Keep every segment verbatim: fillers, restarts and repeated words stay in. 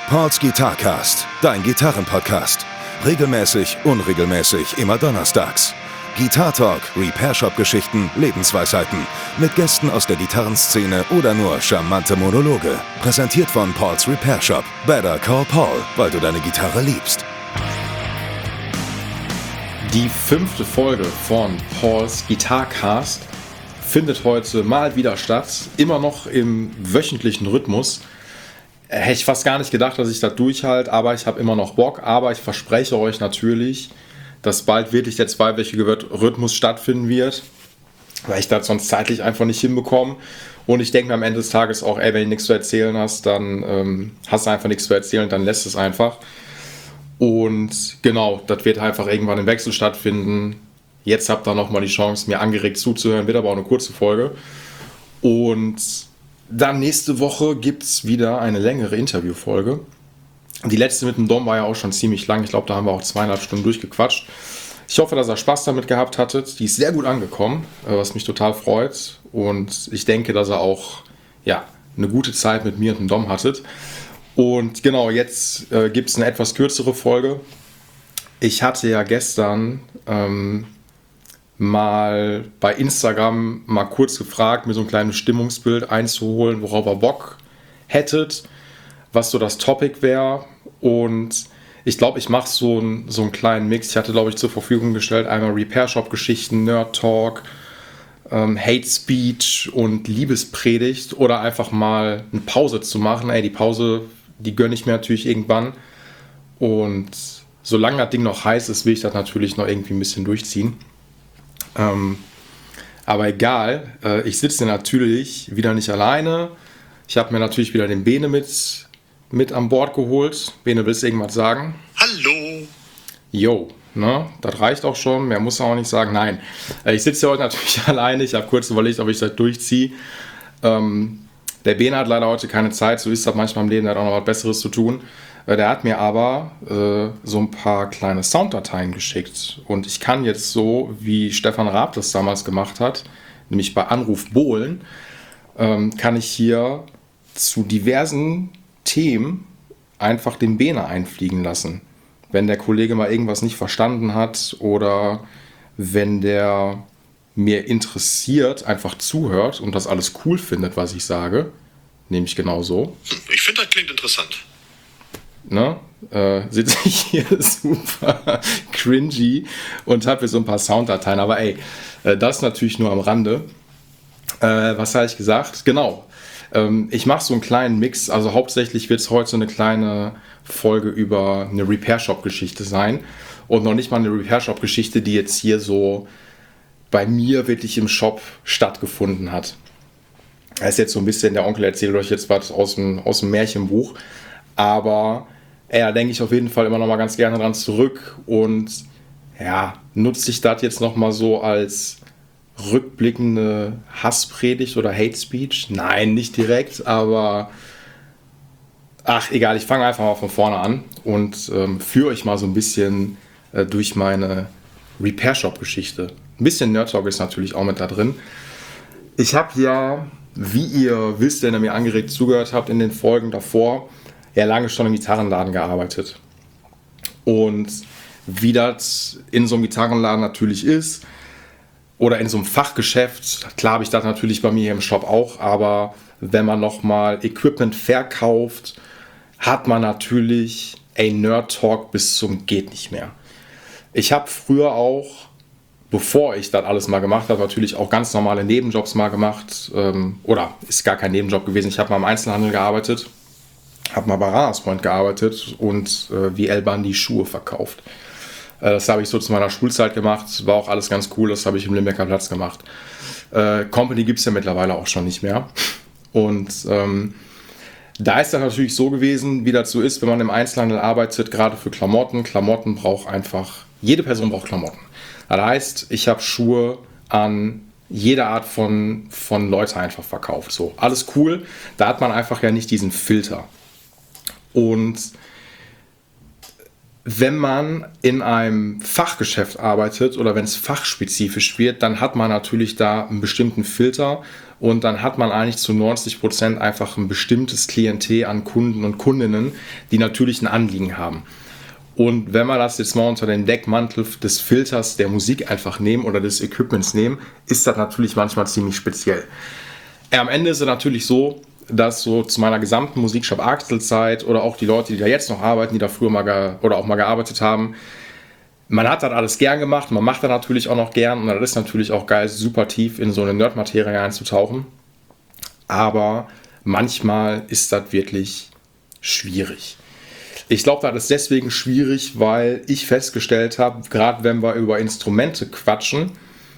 Pauls Guitarcast, dein Gitarrenpodcast. Regelmäßig, unregelmäßig, immer donnerstags. Guitar Talk, Repair Shop Geschichten, Lebensweisheiten. Mit Gästen aus der Gitarrenszene oder nur charmante Monologe. Präsentiert von Pauls Repair Shop. Better call Paul, weil du deine Gitarre liebst. Die fünfte Folge von Pauls Guitarcast findet heute mal wieder statt. Immer noch im wöchentlichen Rhythmus. Hätte ich fast gar nicht gedacht, dass ich das durchhalte, aber ich habe immer noch Bock. Aber ich verspreche euch natürlich, dass bald wirklich der zweiwöchige Rhythmus stattfinden wird, weil ich das sonst zeitlich einfach nicht hinbekomme. Und ich denke mir am Ende des Tages auch, ey, wenn du nichts zu erzählen hast, dann ähm, hast du einfach nichts zu erzählen, dann lässt es einfach. Und genau, das wird einfach irgendwann im Wechsel stattfinden. Jetzt habt ihr nochmal die Chance, mir angeregt zuzuhören, wird aber auch eine kurze Folge. Und dann nächste Woche gibt es wieder eine längere Interviewfolge. Die letzte mit dem Dom war ja auch schon ziemlich lang. Ich glaube, da haben wir auch zweieinhalb Stunden durchgequatscht. Ich hoffe, dass ihr Spaß damit gehabt hattet. Die ist sehr gut angekommen, was mich total freut. Und ich denke, dass ihr auch ja, eine gute Zeit mit mir und dem Dom hattet. Und genau, jetzt äh, gibt es eine etwas kürzere Folge. Ich hatte ja gestern ähm, mal bei Instagram mal kurz gefragt, mir so ein kleines Stimmungsbild einzuholen, worauf ihr Bock hättet, was so das Topic wäre. Und ich glaube, ich mache so, ein, so einen kleinen Mix. Ich hatte, glaube ich, zur Verfügung gestellt einmal Repair Shop Geschichten, Nerd Talk, ähm, Hate Speech und Liebespredigt oder einfach mal eine Pause zu machen. Ey, die Pause, die gönne ich mir natürlich irgendwann. Und solange das Ding noch heiß ist, will ich das natürlich noch irgendwie ein bisschen durchziehen. Ähm, aber egal, äh, ich sitze natürlich wieder nicht alleine. Ich habe mir natürlich wieder den Bene mit, mit an Bord geholt. Bene, willst du irgendwas sagen? Hallo! Jo, ne, das reicht auch schon, mehr muss er auch nicht sagen. Nein, äh, ich sitze hier heute natürlich alleine. Ich habe kurz überlegt, ob ich das durchziehe. Ähm, der Bene hat leider heute keine Zeit, so ist das manchmal im Leben, der hat auch noch was Besseres zu tun. Der hat mir aber äh, so ein paar kleine Sounddateien geschickt. Und ich kann jetzt so, wie Stefan Raab das damals gemacht hat, nämlich bei Anruf Bohlen, ähm, kann ich hier zu diversen Themen einfach den Bene einfliegen lassen. Wenn der Kollege mal irgendwas nicht verstanden hat oder wenn der mir interessiert, einfach zuhört und das alles cool findet, was ich sage, nämlich genau so. Ich finde, das klingt interessant. Ne, äh, sitze ich hier super cringy und habe hier so ein paar Sounddateien. Aber ey, äh, das natürlich nur am Rande. Äh, was habe ich gesagt? Genau. Ähm, ich mache so einen kleinen Mix. Also hauptsächlich wird es heute eine kleine Folge über eine Repair Shop Geschichte sein. Und noch nicht mal eine Repair Shop Geschichte, die jetzt hier so bei mir wirklich im Shop stattgefunden hat. Das ist jetzt so ein bisschen, der Onkel erzählt euch jetzt was aus dem, aus dem Märchenbuch. Aber ey, da denke ich auf jeden Fall immer noch mal ganz gerne dran zurück und ja, nutze ich das jetzt noch mal so als rückblickende Hasspredigt oder Hate Speech? Nein, nicht direkt, aber ach, egal, ich fange einfach mal von vorne an und ähm, führe euch mal so ein bisschen äh, durch meine Repair Shop Geschichte. Ein bisschen Nerd Talk ist natürlich auch mit da drin. Ich habe ja, wie ihr wisst, wenn ihr mir angeregt zugehört habt in den Folgen davor, ja lange schon im Gitarrenladen gearbeitet. Und wie das in so einem Gitarrenladen natürlich ist, oder in so einem Fachgeschäft, klar habe ich das natürlich bei mir hier im Shop auch, aber wenn man nochmal Equipment verkauft, hat man natürlich ein Nerd-Talk bis zum geht nicht mehr. Ich habe früher auch, bevor ich das alles mal gemacht habe, natürlich auch ganz normale Nebenjobs mal gemacht, ähm, oder ist gar kein Nebenjob gewesen, ich habe mal im Einzelhandel gearbeitet, habe mal bei Ranas Point gearbeitet und äh, wie El Bandi Schuhe verkauft. Äh, das habe ich so zu meiner Schulzeit gemacht, war auch alles ganz cool, das habe ich im Limbecker Platz gemacht. Äh, Company gibt es ja mittlerweile auch schon nicht mehr. Und ähm, da ist dann natürlich so gewesen, wie das so ist, wenn man im Einzelhandel arbeitet, gerade für Klamotten. Klamotten braucht einfach, jede Person braucht Klamotten. Das heißt, ich habe Schuhe an jede Art von, von Leute einfach verkauft. So, alles cool, da hat man einfach ja nicht diesen Filter. Und wenn man in einem Fachgeschäft arbeitet oder wenn es fachspezifisch wird, dann hat man natürlich da einen bestimmten Filter und dann hat man eigentlich zu neunzig Prozent einfach ein bestimmtes Klientel an Kunden und Kundinnen, die natürlich ein Anliegen haben. Und wenn wir das jetzt mal unter den Deckmantel des Filters der Musik einfach nehmen oder des Equipments nehmen, ist das natürlich manchmal ziemlich speziell. Ja, am Ende ist es natürlich so, dass so zu meiner gesamten Musikshop-Axel-Zeit oder auch die Leute, die da jetzt noch arbeiten, die da früher mal ge- oder auch mal gearbeitet haben, man hat das alles gern gemacht, man macht das natürlich auch noch gern und das ist natürlich auch geil, super tief in so eine Nerd-Materie einzutauchen. Aber manchmal ist das wirklich schwierig. Ich glaube, das ist deswegen schwierig, weil ich festgestellt habe, gerade wenn wir über Instrumente quatschen,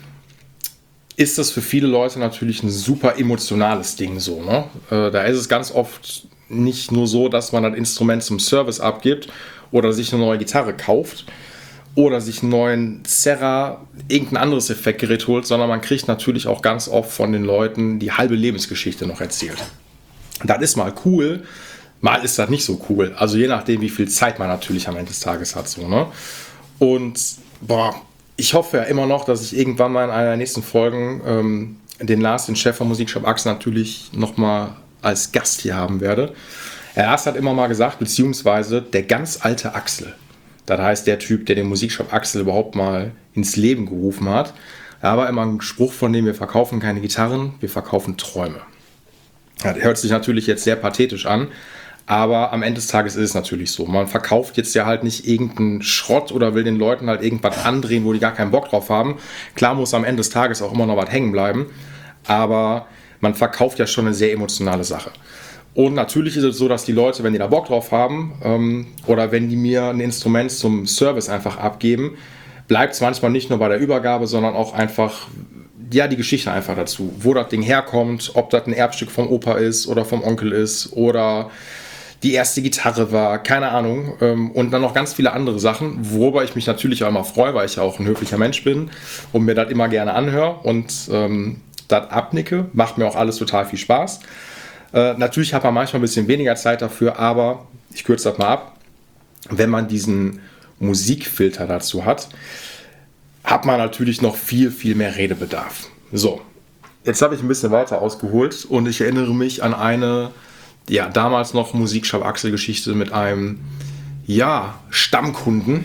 ist das für viele Leute natürlich ein super emotionales Ding so. Ne? Äh, da ist es ganz oft nicht nur so, dass man das Instrument zum Service abgibt oder sich eine neue Gitarre kauft oder sich einen neuen Serra, irgendein anderes Effektgerät holt, sondern man kriegt natürlich auch ganz oft von den Leuten die halbe Lebensgeschichte noch erzählt. Das ist mal cool, mal ist das nicht so cool. Also je nachdem, wie viel Zeit man natürlich am Ende des Tages hat. So, ne? Und boah, ich hoffe ja immer noch, dass ich irgendwann mal in einer der nächsten Folgen ähm, den Lars, den Chef vom Musikshop Axel, natürlich nochmal als Gast hier haben werde. Er Lars hat immer mal gesagt, beziehungsweise der ganz alte Axel, das heißt der Typ, der den Musikshop Axel überhaupt mal ins Leben gerufen hat, da war immer ein Spruch von dem: Wir verkaufen keine Gitarren, wir verkaufen Träume. Das hört sich natürlich jetzt sehr pathetisch an, aber am Ende des Tages ist es natürlich so. Man verkauft jetzt ja halt nicht irgendeinen Schrott oder will den Leuten halt irgendwas andrehen, wo die gar keinen Bock drauf haben. Klar muss am Ende des Tages auch immer noch was hängen bleiben, aber man verkauft ja schon eine sehr emotionale Sache. Und natürlich ist es so, dass die Leute, wenn die da Bock drauf haben ähm, oder wenn die mir ein Instrument zum Service einfach abgeben, bleibt es manchmal nicht nur bei der Übergabe, sondern auch einfach, ja, die Geschichte einfach dazu. Wo das Ding herkommt, ob das ein Erbstück vom Opa ist oder vom Onkel ist oder die erste Gitarre war, keine Ahnung. Und dann noch ganz viele andere Sachen, worüber ich mich natürlich auch immer freue, weil ich ja auch ein höflicher Mensch bin und mir das immer gerne anhöre und ähm, das abnicke. Macht mir auch alles total viel Spaß. Äh, natürlich hat man manchmal ein bisschen weniger Zeit dafür, aber ich kürze das mal ab. Wenn man diesen Musikfilter dazu hat, hat man natürlich noch viel, viel mehr Redebedarf. So, jetzt habe ich ein bisschen weiter ausgeholt und ich erinnere mich an eine, ja, damals noch Musikshop Axel Geschichte mit einem, ja, Stammkunden.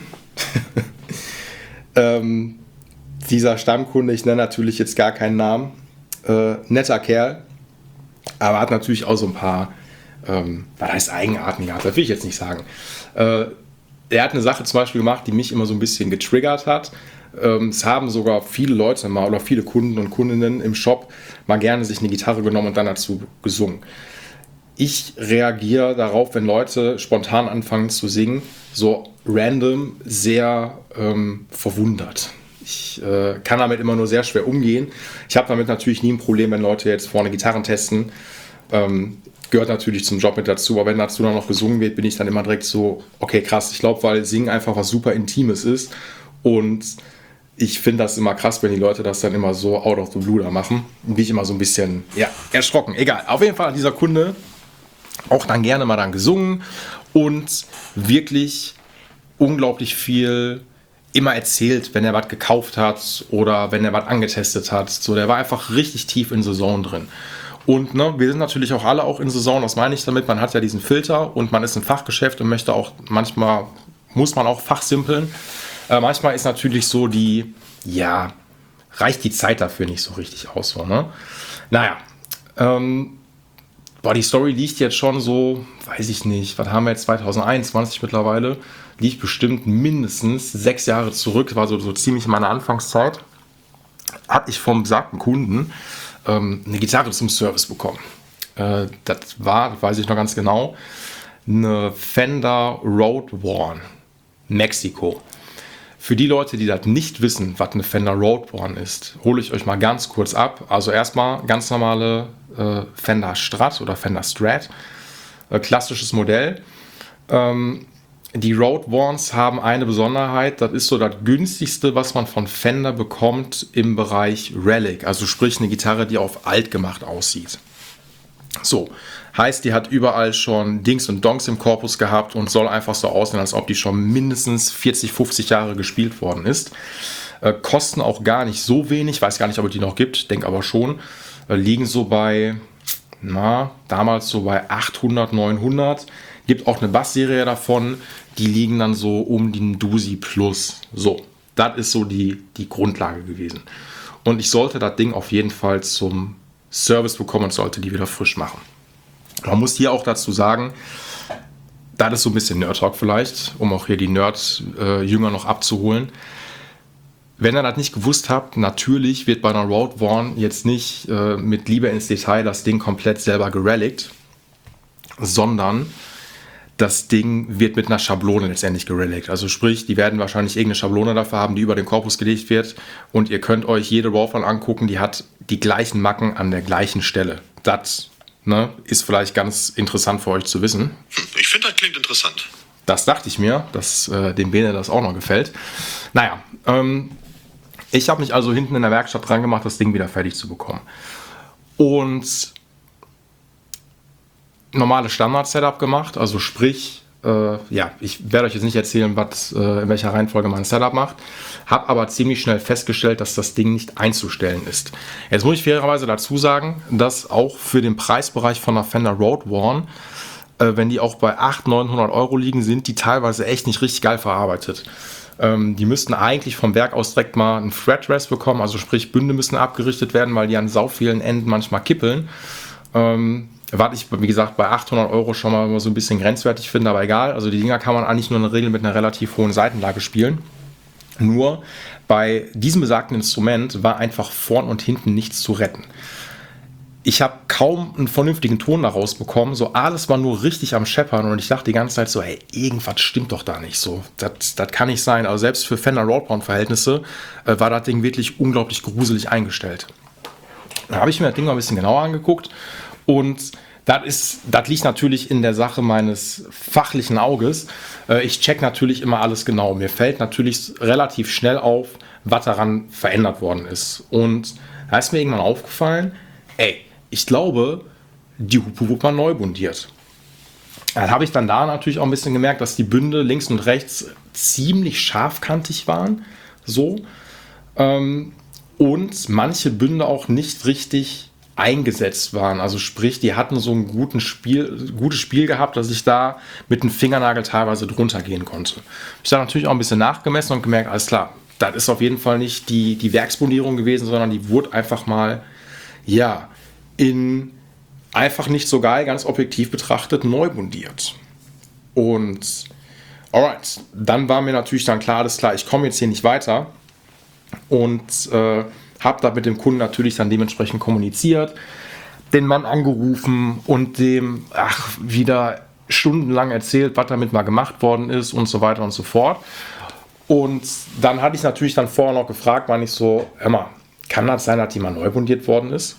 ähm, dieser Stammkunde, ich nenne natürlich jetzt gar keinen Namen, äh, netter Kerl, aber hat natürlich auch so ein paar, ähm, was heißt Eigenarten gehabt, das will ich jetzt nicht sagen. Äh, er hat eine Sache zum Beispiel gemacht, die mich immer so ein bisschen getriggert hat. Ähm, es haben sogar viele Leute mal oder viele Kunden und Kundinnen im Shop mal gerne sich eine Gitarre genommen und dann dazu gesungen. Ich reagiere darauf, wenn Leute spontan anfangen zu singen, so random, sehr ähm, verwundert. Ich äh, kann damit immer nur sehr schwer umgehen. Ich habe damit natürlich nie ein Problem, wenn Leute jetzt vorne Gitarren testen. Ähm, gehört natürlich zum Job mit dazu, aber wenn dazu dann noch gesungen wird, bin ich dann immer direkt so, okay, krass. Ich glaube, weil Singen einfach was super Intimes ist und ich finde das immer krass, wenn die Leute das dann immer so out of the blue da machen. Bin ich immer so ein bisschen, ja, erschrocken. Egal, auf jeden Fall hat dieser Kunde auch dann gerne mal dann gesungen und wirklich unglaublich viel immer erzählt, wenn er was gekauft hat oder wenn er was angetestet hat. So, der war einfach richtig tief in Saison drin. Und ne, wir sind natürlich auch alle auch in Saison, das meine ich damit, man hat ja diesen Filter und man ist im Fachgeschäft und möchte auch, manchmal muss man auch fachsimpeln. Äh, manchmal ist natürlich so die, ja, reicht die Zeit dafür nicht so richtig aus. So, ne? Naja, ähm, boah, die Story liegt jetzt schon so, weiß ich nicht, was haben wir jetzt, zwanzig einundzwanzig mittlerweile, liegt bestimmt mindestens sechs Jahre zurück, war so, so ziemlich meine Anfangszeit, hatte ich vom besagten Kunden ähm, eine Gitarre zum Service bekommen. Äh, das war, das weiß ich noch ganz genau, eine Fender Road Worn Mexiko. Für die Leute, die das nicht wissen, was eine Fender Road Worn ist, hole ich euch mal ganz kurz ab. Also erstmal ganz normale äh, Fender Strat oder Fender Strat, äh, klassisches Modell. Ähm, die Road Worns haben eine Besonderheit, das ist so das günstigste, was man von Fender bekommt im Bereich Relic, also sprich eine Gitarre, die auf alt gemacht aussieht. So, Heißt, die hat überall schon Dings und Dongs im Korpus gehabt und soll einfach so aussehen, als ob die schon mindestens vierzig, fünfzig Jahre gespielt worden ist. Äh, kosten auch gar nicht so wenig, weiß gar nicht, ob es die noch gibt, denke aber schon. Äh, liegen so bei, na, damals so bei achthundert, neunhundert. Gibt auch eine Bassserie davon, die liegen dann so um den Dusi plus. So, das ist so die, die Grundlage gewesen. Und ich sollte das Ding auf jeden Fall zum Service bekommen und sollte die wieder frisch machen. Man muss hier auch dazu sagen, das ist so ein bisschen Nerd-Talk vielleicht, um auch hier die Nerd-Jünger noch abzuholen. Wenn ihr das nicht gewusst habt, natürlich wird bei einer Road Worn jetzt nicht äh, mit Liebe ins Detail das Ding komplett selber gerelict, sondern das Ding wird mit einer Schablone letztendlich gerelict. Also sprich, die werden wahrscheinlich irgendeine Schablone dafür haben, die über den Korpus gelegt wird und ihr könnt euch jede Road Worn angucken, die hat die gleichen Macken an der gleichen Stelle. Das Ne, ist vielleicht ganz interessant für euch zu wissen. Ich finde, das klingt interessant. Das dachte ich mir, dass äh, dem Bene das auch noch gefällt. Naja, ähm, ich habe mich also hinten in der Werkstatt dran gemacht, das Ding wieder fertig zu bekommen. Und normales Standard-Setup gemacht, also sprich, äh, ja, ich werde euch jetzt nicht erzählen, was, äh, in welcher Reihenfolge man ein Setup macht, habe aber ziemlich schnell festgestellt, dass das Ding nicht einzustellen ist. Jetzt muss ich fairerweise dazu sagen, dass auch für den Preisbereich von einer Fender Road Worn, äh, wenn die auch bei achthundert, neunhundert Euro liegen, sind die teilweise echt nicht richtig geil verarbeitet. Ähm, die müssten eigentlich vom Werk aus direkt mal einen Fretrest bekommen, also sprich Bünde müssen abgerichtet werden, weil die an sau vielen Enden manchmal kippeln. Ähm, Was ich, wie gesagt, bei achthundert Euro schon mal so ein bisschen grenzwertig finde, aber egal. Also die Dinger kann man eigentlich nur in der Regel mit einer relativ hohen Seitenlage spielen. Nur bei diesem besagten Instrument war einfach vorn und hinten nichts zu retten. Ich habe kaum einen vernünftigen Ton da rausbekommen. So alles war nur richtig am Scheppern und ich dachte die ganze Zeit so, hey, irgendwas stimmt doch da nicht so. Das, das kann nicht sein. Also selbst für Fender Road Worn Verhältnisse äh, war das Ding wirklich unglaublich gruselig eingestellt. Da habe ich mir das Ding mal ein bisschen genauer angeguckt. Und das ist, das liegt natürlich in der Sache meines fachlichen Auges. Ich check natürlich immer alles genau. Mir fällt natürlich relativ schnell auf, was daran verändert worden ist. Und da ist mir irgendwann aufgefallen, ey, ich glaube, die Hupe wurde mal neu bundiert. Dann habe ich dann da natürlich auch ein bisschen gemerkt, dass die Bünde links und rechts ziemlich scharfkantig waren. So. Und manche Bünde auch nicht richtig eingesetzt waren. Also sprich, die hatten so ein guten Spiel, gutes Spiel gehabt, dass ich da mit dem Fingernagel teilweise drunter gehen konnte. Ich habe natürlich auch ein bisschen nachgemessen und gemerkt, alles klar, das ist auf jeden Fall nicht die, die Werksbundierung gewesen, sondern die wurde einfach mal, ja, in einfach nicht so geil, ganz objektiv betrachtet, neu bundiert. Und alright, dann war mir natürlich dann klar, alles klar, ich komme jetzt hier nicht weiter und äh, habe da mit dem Kunden natürlich dann dementsprechend kommuniziert, den Mann angerufen und dem ach, wieder stundenlang erzählt, was damit mal gemacht worden ist und so weiter und so fort. Und dann hatte ich natürlich dann vorher noch gefragt, war ich so, hör mal, kann das sein, dass die mal neu bundiert worden ist?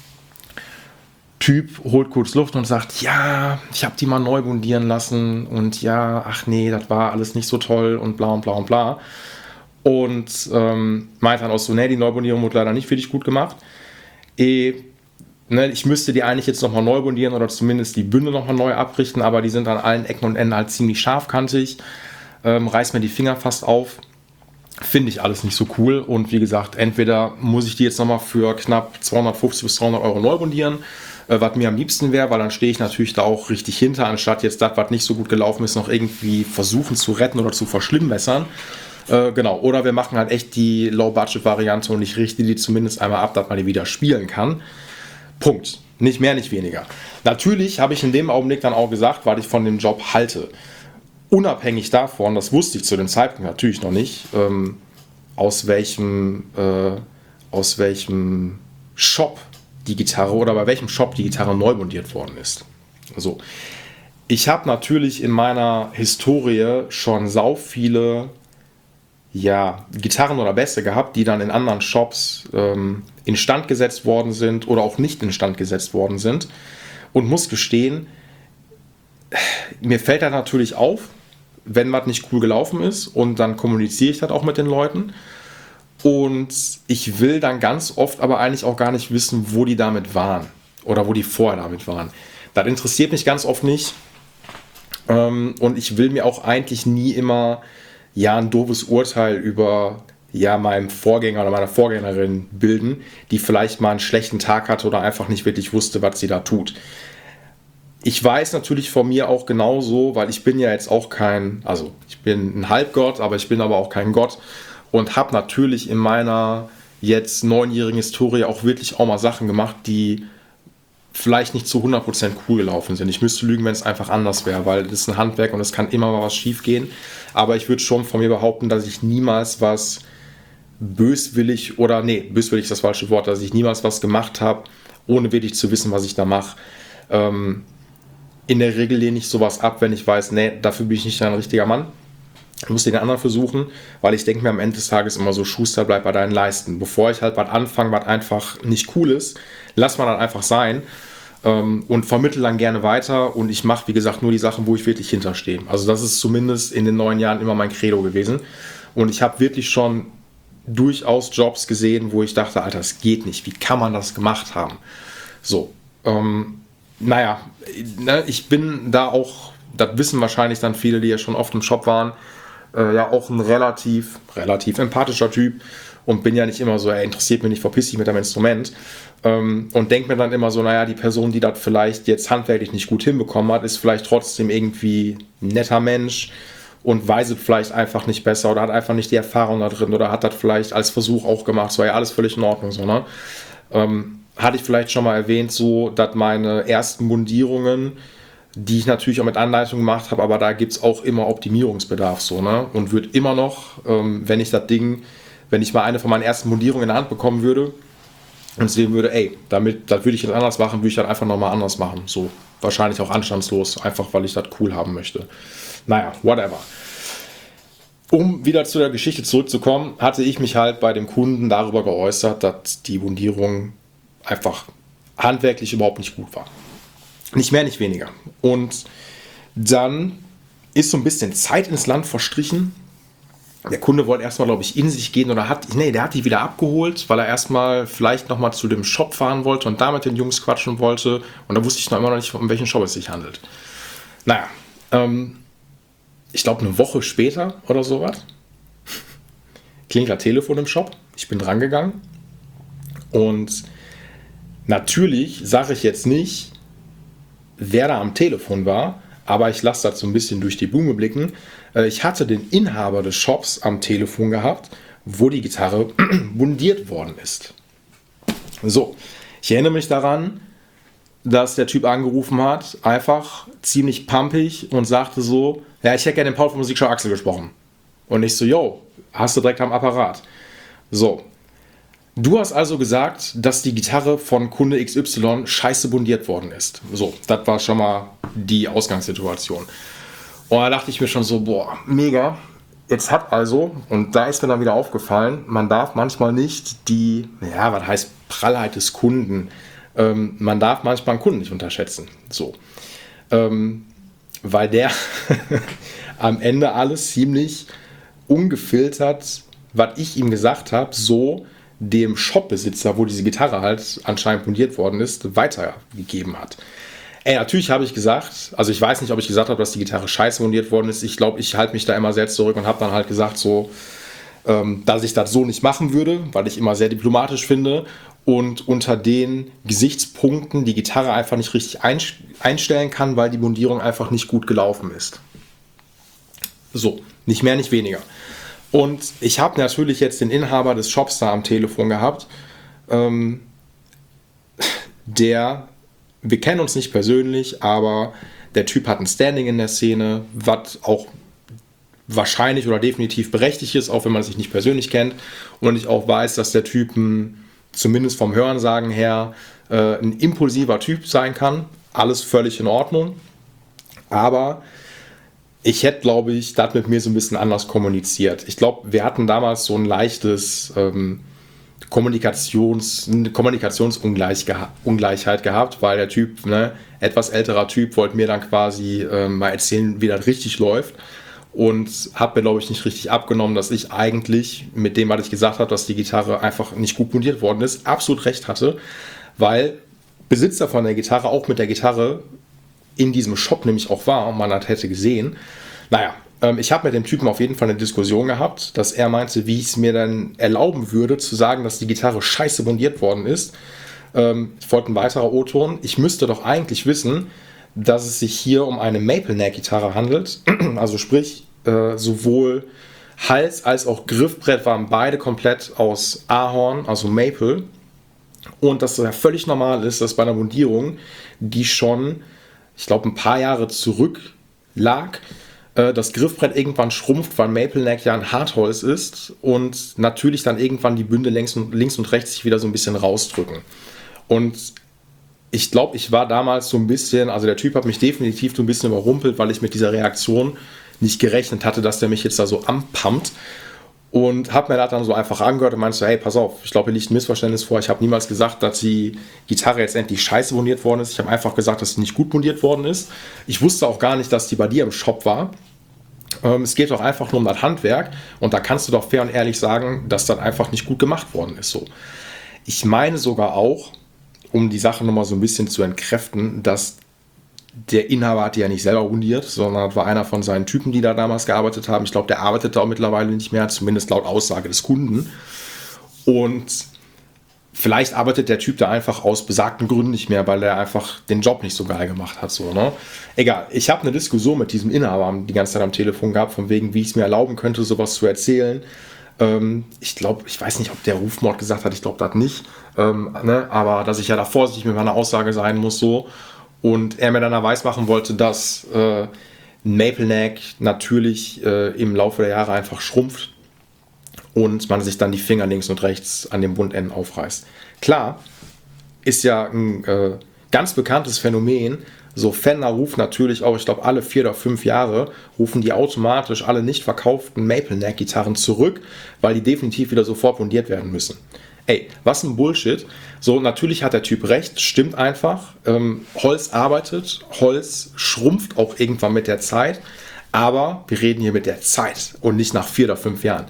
Typ holt kurz Luft und sagt, ja, ich habe die mal neu bundieren lassen und ja, ach nee, das war alles nicht so toll und bla und bla und bla. Und ähm, meint dann auch so, nee, die Neubundierung wurde leider nicht wirklich gut gemacht. E, ne, ich müsste die eigentlich jetzt nochmal neu bundieren oder zumindest die Bünde nochmal neu abrichten, aber die sind an allen Ecken und Enden halt ziemlich scharfkantig. Ähm, reißt mir die Finger fast auf. Finde ich alles nicht so cool. Und wie gesagt, entweder muss ich die jetzt nochmal für knapp zweihundertfünfzig bis dreihundert Euro neu bundieren, äh, was mir am liebsten wäre, weil dann stehe ich natürlich da auch richtig hinter, anstatt jetzt das, was nicht so gut gelaufen ist, noch irgendwie versuchen zu retten oder zu verschlimmbessern. Äh, genau, oder wir machen halt echt die Low-Budget-Variante und ich richte die zumindest einmal ab, dass man die wieder spielen kann. Punkt. Nicht mehr, nicht weniger. Natürlich habe ich in dem Augenblick dann auch gesagt, was ich von dem Job halte. Unabhängig davon, das wusste ich zu dem Zeitpunkt natürlich noch nicht, ähm, aus welchem, äh, aus welchem Shop die Gitarre oder bei welchem Shop die Gitarre neu bundiert worden ist. Also, ich habe natürlich in meiner Historie schon sau viele ja, Gitarren oder Bässe gehabt, die dann in anderen Shops ähm, instand gesetzt worden sind oder auch nicht instand gesetzt worden sind. Und muss gestehen, mir fällt das natürlich auf, wenn was nicht cool gelaufen ist und dann kommuniziere ich das auch mit den Leuten. Und ich will dann ganz oft aber eigentlich auch gar nicht wissen, wo die damit waren oder wo die vorher damit waren. Das interessiert mich ganz oft nicht. Ähm, und ich will mir auch eigentlich nie immer ja ein doofes Urteil über ja meinem Vorgänger oder meiner Vorgängerin bilden, die vielleicht mal einen schlechten Tag hatte oder einfach nicht wirklich wusste, was sie da tut. Ich weiß natürlich von mir auch genauso, weil ich bin ja jetzt auch kein, also ich bin ein Halbgott, aber ich bin aber auch kein Gott und habe natürlich in meiner jetzt neunjährigen Historie auch wirklich auch mal Sachen gemacht, die vielleicht nicht zu hundert Prozent cool gelaufen sind. Ich müsste lügen, wenn es einfach anders wäre, weil das ist ein Handwerk und es kann immer mal was schief gehen. Aber ich würde schon von mir behaupten, dass ich niemals was böswillig oder, nee, böswillig ist das falsche Wort, dass ich niemals was gemacht habe, ohne wirklich zu wissen, was ich da mache. Ähm, in der Regel lehne ich sowas ab, wenn ich weiß, nee, dafür bin ich nicht ein richtiger Mann. Ich muss den anderen versuchen, weil ich denke mir am Ende des Tages immer so, Schuster, bleib bei deinen Leisten. Bevor ich halt was anfange, was einfach nicht cool ist, lass mal dann einfach sein ähm, und vermittle dann gerne weiter und ich mache, wie gesagt, nur die Sachen, wo ich wirklich hinterstehe. Also das ist zumindest in den neun Jahren immer mein Credo gewesen und ich habe wirklich schon durchaus Jobs gesehen, wo ich dachte, Alter, das geht nicht, wie kann man das gemacht haben? So, ähm, naja, ne, ich bin da auch, das wissen wahrscheinlich dann viele, die ja schon oft im Shop waren, äh, ja auch ein relativ, relativ empathischer Typ und bin ja nicht immer so, ey, interessiert mich nicht, verpiss dich mit dem Instrument ähm, und denke mir dann immer so, naja, die Person, die das vielleicht jetzt handwerklich nicht gut hinbekommen hat, ist vielleicht trotzdem irgendwie ein netter Mensch und weiß es vielleicht einfach nicht besser oder hat einfach nicht die Erfahrung da drin oder hat das vielleicht als Versuch auch gemacht, es war ja alles völlig in Ordnung, so, ne? Ähm, hatte ich vielleicht schon mal erwähnt, so, dass meine ersten Mundierungen, die ich natürlich auch mit Anleitung gemacht habe, aber da gibt es auch immer Optimierungsbedarf, so, ne? Und wird immer noch, ähm, wenn ich das Ding, wenn ich mal eine von meinen ersten Mundierungen in der Hand bekommen würde und sehen würde, ey, damit, das würde ich jetzt anders machen, würde ich das einfach nochmal anders machen, so. Wahrscheinlich auch anstandslos, einfach weil ich das cool haben möchte. Naja, whatever. Um wieder zu der Geschichte zurückzukommen, hatte ich mich halt bei dem Kunden darüber geäußert, dass die Mundierung einfach handwerklich überhaupt nicht gut war. Nicht mehr, nicht weniger. Und dann ist so ein bisschen Zeit ins Land verstrichen. Der Kunde wollte erstmal, glaube ich, in sich gehen oder hat, nee, der hat die wieder abgeholt, weil er erstmal vielleicht nochmal zu dem Shop fahren wollte und da mit den Jungs quatschen wollte. Und da wusste ich noch immer noch nicht, um welchen Shop es sich handelt. Naja, ähm, ich glaube eine Woche später oder sowas, klingelt das Telefon im Shop. Ich bin dran gegangen und natürlich sage ich jetzt nicht, wer da am Telefon war, aber ich lasse das so ein bisschen durch die Blume blicken. Ich hatte den Inhaber des Shops am Telefon gehabt, wo die Gitarre mundiert worden ist. So, ich erinnere mich daran, dass der Typ angerufen hat, einfach ziemlich pumpig und sagte so, ja, ich hätte gerne den Paul von Musikshow Axel gesprochen. Und ich so, yo, hast du direkt am Apparat. So, du hast also gesagt, dass die Gitarre von Kunde X Y scheiße bundiert worden ist. So, das war schon mal die Ausgangssituation. Und da dachte ich mir schon so, boah, mega. Jetzt hat also, und da ist mir dann wieder aufgefallen, man darf manchmal nicht die, ja, was heißt Prallheit des Kunden, ähm, man darf manchmal einen Kunden nicht unterschätzen. So, ähm, weil der am Ende alles ziemlich ungefiltert, was ich ihm gesagt habe, so dem Shopbesitzer, wo diese Gitarre halt anscheinend mundiert worden ist, weitergegeben hat. Ey, natürlich habe ich gesagt, also ich weiß nicht, ob ich gesagt habe, dass die Gitarre scheiße mundiert worden ist. Ich glaube, ich halte mich da immer selbst zurück und habe dann halt gesagt, so, ähm, dass ich das so nicht machen würde, weil ich immer sehr diplomatisch finde und unter den Gesichtspunkten die Gitarre einfach nicht richtig einstellen kann, weil die Mundierung einfach nicht gut gelaufen ist. So, nicht mehr, nicht weniger. Und ich habe natürlich jetzt den Inhaber des Shops da am Telefon gehabt, ähm, der, wir kennen uns nicht persönlich, aber der Typ hat ein Standing in der Szene, was auch wahrscheinlich oder definitiv berechtigt ist, auch wenn man sich nicht persönlich kennt. Und ich auch weiß, dass der Typ ein, zumindest vom Hörensagen her äh, ein impulsiver Typ sein kann. Alles völlig in Ordnung. Aber ich hätte, glaube ich, das mit mir so ein bisschen anders kommuniziert. Ich glaube, wir hatten damals so ein leichtes ähm, Kommunikations, eine Kommunikationsungleichheit gehabt, weil der Typ, ne, etwas älterer Typ, wollte mir dann quasi äh, mal erzählen, wie das richtig läuft. Und habe mir, glaube ich, nicht richtig abgenommen, dass ich eigentlich mit dem, was ich gesagt habe, dass die Gitarre einfach nicht gut mundiert worden ist, absolut recht hatte, weil Besitzer von der Gitarre auch mit der Gitarre in diesem Shop nämlich auch war und man das hätte gesehen. Naja, ähm, ich habe mit dem Typen auf jeden Fall eine Diskussion gehabt, dass er meinte, wie ich es mir dann erlauben würde, zu sagen, dass die Gitarre scheiße bundiert worden ist. Ähm, folgt ein weiterer O-Ton. Ich müsste doch eigentlich wissen, dass es sich hier um eine Maple Neck Gitarre handelt. Also sprich, äh, sowohl Hals als auch Griffbrett waren beide komplett aus Ahorn, also Maple. Und dass es ja völlig normal ist, dass bei einer Bundierung, die schon, ich glaube, ein paar Jahre zurück lag, äh, das Griffbrett irgendwann schrumpft, weil Maple Neck ja ein Hartholz ist und natürlich dann irgendwann die Bünde links und, links und rechts sich wieder so ein bisschen rausdrücken. Und ich glaube, ich war damals so ein bisschen, also der Typ hat mich definitiv so ein bisschen überrumpelt, weil ich mit dieser Reaktion nicht gerechnet hatte, dass der mich jetzt da so anpumpt. Und habe mir das dann so einfach angehört und meinte so, hey, pass auf, ich glaube, hier liegt ein Missverständnis vor. Ich habe niemals gesagt, dass die Gitarre jetzt endlich scheiße bundiert worden ist. Ich habe einfach gesagt, dass sie nicht gut bundiert worden ist. Ich wusste auch gar nicht, dass die bei dir im Shop war. Ähm, es geht doch einfach nur um das Handwerk. Und da kannst du doch fair und ehrlich sagen, dass das einfach nicht gut gemacht worden ist. So. Ich meine sogar auch, um die Sache nochmal so ein bisschen zu entkräften, dass der Inhaber hat die ja nicht selber bundiert, sondern das war einer von seinen Typen, die da damals gearbeitet haben. Ich glaube, der arbeitet da auch mittlerweile nicht mehr, zumindest laut Aussage des Kunden. Und vielleicht arbeitet der Typ da einfach aus besagten Gründen nicht mehr, weil er einfach den Job nicht so geil gemacht hat. So, ne? Egal, ich habe eine Diskussion mit diesem Inhaber die ganze Zeit am Telefon gehabt, von wegen, wie ich es mir erlauben könnte, sowas zu erzählen. Ähm, ich glaube, ich weiß nicht, ob der Rufmord gesagt hat, ich glaube das nicht. Ähm, ne? Aber dass ich ja da vorsichtig mit meiner Aussage sein muss, so. Und er mir dann weiß machen wollte, dass äh, Maple Neck natürlich äh, im Laufe der Jahre einfach schrumpft und man sich dann die Finger links und rechts an den Bundenden aufreißt. Klar, ist ja ein äh, ganz bekanntes Phänomen. So Fender ruft natürlich auch, ich glaube alle vier oder fünf Jahre, rufen die automatisch alle nicht verkauften Maple Neck Gitarren zurück, weil die definitiv wieder sofort bundiert werden müssen. Ey, was ein Bullshit. So, natürlich hat der Typ recht, stimmt einfach. Ähm, Holz arbeitet, Holz schrumpft auch irgendwann mit der Zeit, aber wir reden hier mit der Zeit und nicht nach vier oder fünf Jahren.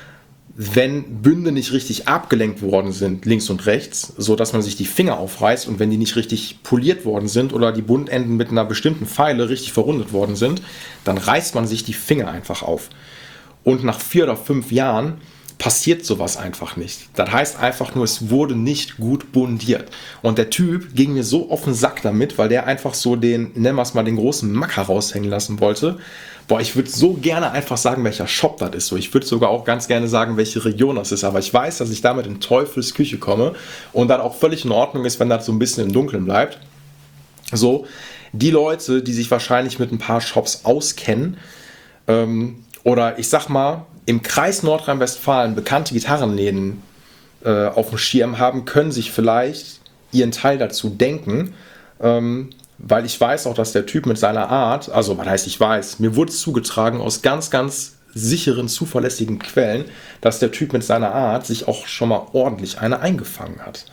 Wenn Bünde nicht richtig abgelenkt worden sind, links und rechts, so dass man sich die Finger aufreißt und wenn die nicht richtig poliert worden sind oder die Bundenden mit einer bestimmten Feile richtig verrundet worden sind, dann reißt man sich die Finger einfach auf. Und nach vier oder fünf Jahren passiert sowas einfach nicht. Das heißt einfach nur, es wurde nicht gut bundiert. Und der Typ ging mir so auf den Sack damit, weil der einfach so den, nennen wir es mal, den großen Macker raushängen lassen wollte. Boah, ich würde so gerne einfach sagen, welcher Shop das ist. So, ich würde sogar auch ganz gerne sagen, welche Region das ist. Aber ich weiß, dass ich damit in Teufels Küche komme und dann auch völlig in Ordnung ist, wenn das so ein bisschen im Dunkeln bleibt. So, die Leute, die sich wahrscheinlich mit ein paar Shops auskennen, ähm, oder ich sag mal, im Kreis Nordrhein-Westfalen bekannte Gitarrenläden äh, auf dem Schirm haben, können sich vielleicht ihren Teil dazu denken, ähm, weil ich weiß auch, dass der Typ mit seiner Art, also was heißt ich weiß, mir wurde es zugetragen aus ganz, ganz sicheren, zuverlässigen Quellen, dass der Typ mit seiner Art sich auch schon mal ordentlich eine eingefangen hat.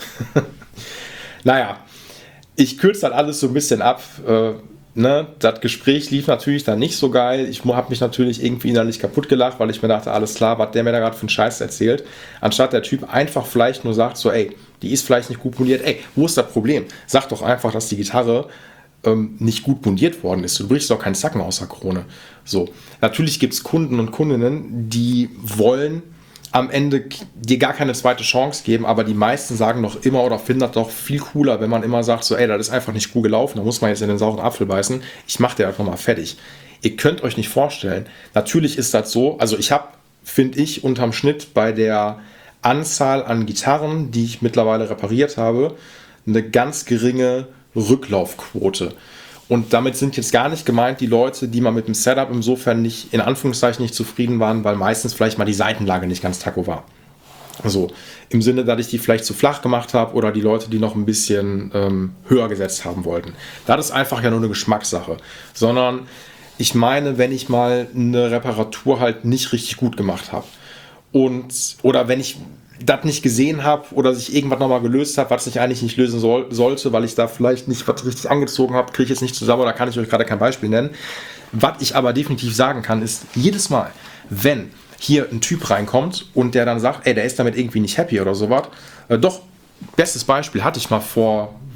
Naja, ich kürze das alles so ein bisschen ab. Äh, Ne, das Gespräch lief natürlich dann nicht so geil. Ich habe mich natürlich irgendwie innerlich kaputt gelacht, weil ich mir dachte, alles klar, was der mir da gerade für einen Scheiß erzählt. Anstatt der Typ einfach vielleicht nur sagt, so ey, die ist vielleicht nicht gut bundiert. Ey, wo ist das Problem? Sag doch einfach, dass die Gitarre ähm, nicht gut bundiert worden ist. Du brichst doch keinen Zacken aus der Krone. So, natürlich gibt es Kunden und Kundinnen, die wollen am Ende dir gar keine zweite Chance geben, aber die meisten sagen doch immer oder finden das doch viel cooler, wenn man immer sagt, so ey, das ist einfach nicht gut gelaufen, da muss man jetzt in den sauren Apfel beißen, ich mach dir einfach mal fertig. Ihr könnt euch nicht vorstellen, natürlich ist das so, also ich habe, finde ich, unterm Schnitt bei der Anzahl an Gitarren, die ich mittlerweile repariert habe, eine ganz geringe Rücklaufquote. Und damit sind jetzt gar nicht gemeint die Leute, die mal mit dem Setup insofern nicht, in Anführungszeichen, nicht zufrieden waren, weil meistens vielleicht mal die Seitenlage nicht ganz taco war. Also im Sinne, dass ich die vielleicht zu flach gemacht habe oder die Leute, die noch ein bisschen ähm, höher gesetzt haben wollten. Das ist einfach ja nur eine Geschmackssache. Sondern ich meine, wenn ich mal eine Reparatur halt nicht richtig gut gemacht habe. Und, oder wenn ich das nicht gesehen habe oder sich irgendwas nochmal gelöst habe, was ich eigentlich nicht lösen soll, sollte, weil ich da vielleicht nicht was richtig angezogen habe, kriege ich jetzt nicht zusammen oder kann ich euch gerade kein Beispiel nennen. Was ich aber definitiv sagen kann, ist, jedes Mal, wenn hier ein Typ reinkommt und der dann sagt, ey, der ist damit irgendwie nicht happy oder sowas, äh, doch, bestes Beispiel hatte ich mal vor,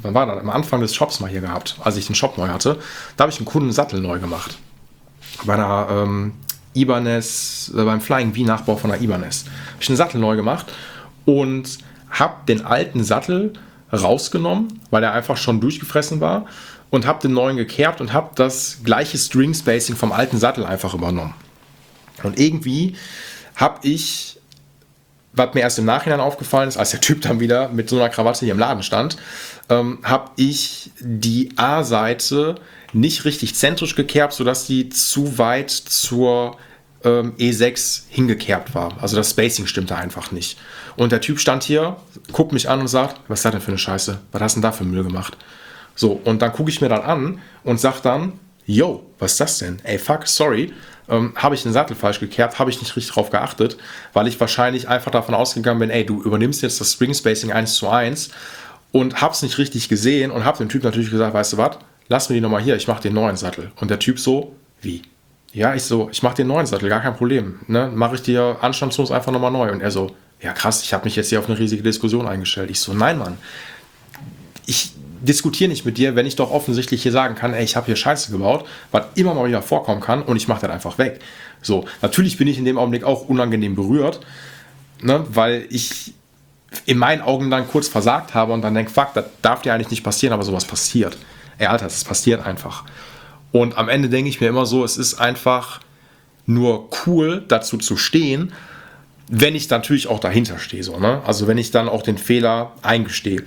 wann war das? Am Anfang des Shops mal hier gehabt, als ich den Shop neu hatte. Da habe ich einen Kunden Sattel neu gemacht. Bei einer ähm, Ibanez, äh, beim Flying V-Nachbau von einer Ibanez. Habe ich einen Sattel neu gemacht und habe den alten Sattel rausgenommen, weil er einfach schon durchgefressen war, und habe den neuen gekerbt und habe das gleiche String Spacing vom alten Sattel einfach übernommen. Und irgendwie habe ich, was mir erst im Nachhinein aufgefallen ist, als der Typ dann wieder mit so einer Krawatte hier im Laden stand, ähm, habe ich die A-Seite nicht richtig zentrisch gekerbt, sodass die zu weit zur ähm, E sechs hingekerbt war. Also das Spacing stimmte einfach nicht. Und der Typ stand hier, guckt mich an und sagt, was ist das denn für eine Scheiße? Was hast du denn da für Müll gemacht? So, und dann gucke ich mir dann an und sage dann, yo, was ist das denn? Ey, fuck, sorry, ähm, habe ich den Sattel falsch gekerbt, habe ich nicht richtig drauf geachtet, weil ich wahrscheinlich einfach davon ausgegangen bin, ey, du übernimmst jetzt das String Spacing eins zu eins und hab's nicht richtig gesehen und hab dem Typ natürlich gesagt, weißt du was, lass mir die nochmal hier, ich mach den neuen Sattel. Und der Typ so, wie? Ja, ich so, ich mach den neuen Sattel, gar kein Problem. Ne? Mache ich dir anstandslos einfach nochmal neu. Und er so, ja krass, ich habe mich jetzt hier auf eine riesige Diskussion eingestellt. Ich so, nein, Mann, ich diskutiere nicht mit dir, wenn ich doch offensichtlich hier sagen kann, ey, ich habe hier Scheiße gebaut, was immer mal wieder vorkommen kann, und ich mache das einfach weg. So, natürlich bin ich in dem Augenblick auch unangenehm berührt, ne, weil ich in meinen Augen dann kurz versagt habe und dann denke, fuck, das darf dir eigentlich nicht passieren, aber sowas passiert. Ey, Alter, das passiert einfach. Und am Ende denke ich mir immer so, es ist einfach nur cool, dazu zu stehen, wenn ich natürlich auch dahinter stehe. So, ne? Also wenn ich dann auch den Fehler eingestehe.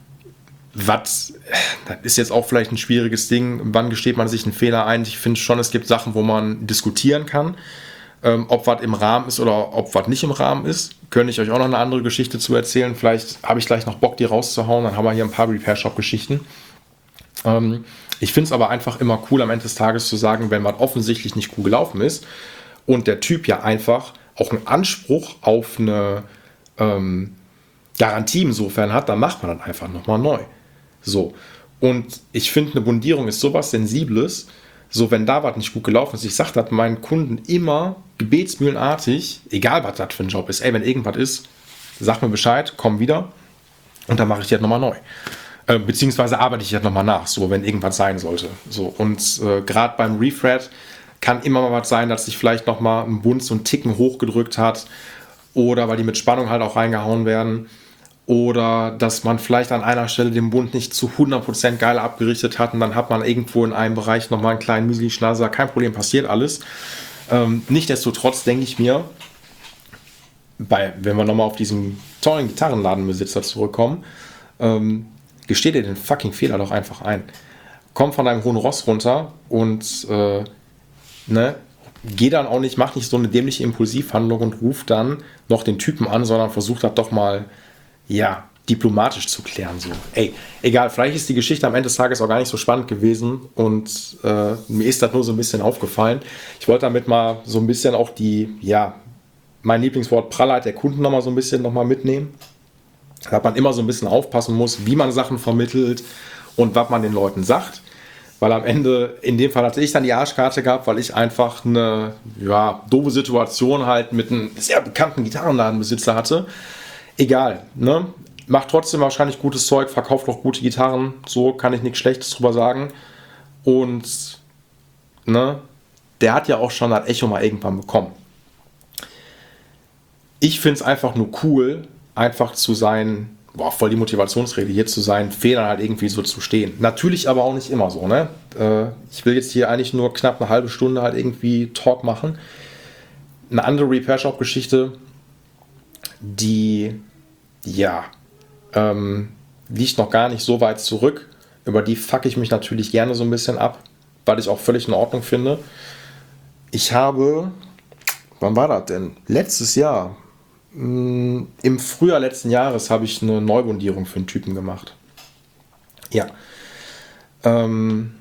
Was, das ist jetzt auch vielleicht ein schwieriges Ding, wann gesteht man sich einen Fehler ein? Ich finde schon, es gibt Sachen, wo man diskutieren kann, ähm, ob was im Rahmen ist oder ob was nicht im Rahmen ist. Könnte ich euch auch noch eine andere Geschichte zu erzählen. Vielleicht habe ich gleich noch Bock, die rauszuhauen, dann haben wir hier ein paar Repair-Shop-Geschichten. Ähm, ich finde es aber einfach immer cool, am Ende des Tages zu sagen, wenn was offensichtlich nicht cool gelaufen ist und der Typ ja einfach auch einen Anspruch auf eine ähm, Garantie insofern hat, dann macht man das einfach nochmal neu. So, und ich finde, eine Bundierung ist sowas Sensibles, so wenn da was nicht gut gelaufen ist. Ich sage das meinen Kunden immer gebetsmühlenartig, egal was das für ein Job ist, ey, wenn irgendwas ist, sag mir Bescheid, komm wieder und dann mache ich das nochmal neu. Äh, beziehungsweise arbeite ich das nochmal nach, so wenn irgendwas sein sollte. So, und äh, gerade beim Refret kann immer mal was sein, dass sich vielleicht nochmal ein Bund so einen Ticken hochgedrückt hat oder weil die mit Spannung halt auch reingehauen werden. Oder dass man vielleicht an einer Stelle den Bund nicht zu hundert Prozent geil abgerichtet hat und dann hat man irgendwo in einem Bereich nochmal einen kleinen Müsli-Schnasser. Kein Problem, passiert alles. Ähm, Nichtsdestotrotz denke ich mir, bei, wenn wir nochmal auf diesen tollen Gitarrenladenbesitzer zurückkommen, ähm, gesteh dir den fucking Fehler doch einfach ein. Komm von deinem hohen Ross runter und äh, ne, geh dann auch nicht, mach nicht so eine dämliche Impulsivhandlung und ruf dann noch den Typen an, sondern versuch das doch mal ja, diplomatisch zu klären. So. Ey, egal, vielleicht ist die Geschichte am Ende des Tages auch gar nicht so spannend gewesen und äh, mir ist das nur so ein bisschen aufgefallen. Ich wollte damit mal so ein bisschen auch die, ja, mein Lieblingswort Prallheit der Kunden nochmal so ein bisschen nochmal mitnehmen. Dass man immer so ein bisschen aufpassen muss, wie man Sachen vermittelt und was man den Leuten sagt. Weil am Ende, in dem Fall hatte ich dann die Arschkarte gehabt, weil ich einfach eine, ja, doofe Situation halt mit einem sehr bekannten Gitarrenladenbesitzer hatte. Egal, ne? Macht trotzdem wahrscheinlich gutes Zeug, verkauft auch gute Gitarren, so kann ich nichts Schlechtes drüber sagen. Und ne, der hat ja auch schon das Echo mal irgendwann bekommen. Ich finde es einfach nur cool, einfach zu sein, boah, voll die Motivationsrede hier zu sein, Fehlern halt irgendwie so zu stehen. Natürlich aber auch nicht immer so, ne? Äh, ich will jetzt hier eigentlich nur knapp eine halbe Stunde halt irgendwie Talk machen. Eine andere Repair-Shop-Geschichte, die ja, ähm, liegt noch gar nicht so weit zurück. Über die fuck ich mich natürlich gerne so ein bisschen ab, weil ich auch völlig in Ordnung finde. Ich habe, wann war das denn? Letztes Jahr, mh, im Frühjahr letzten Jahres habe ich eine Neubundierung für einen Typen gemacht. Ja. Ähm,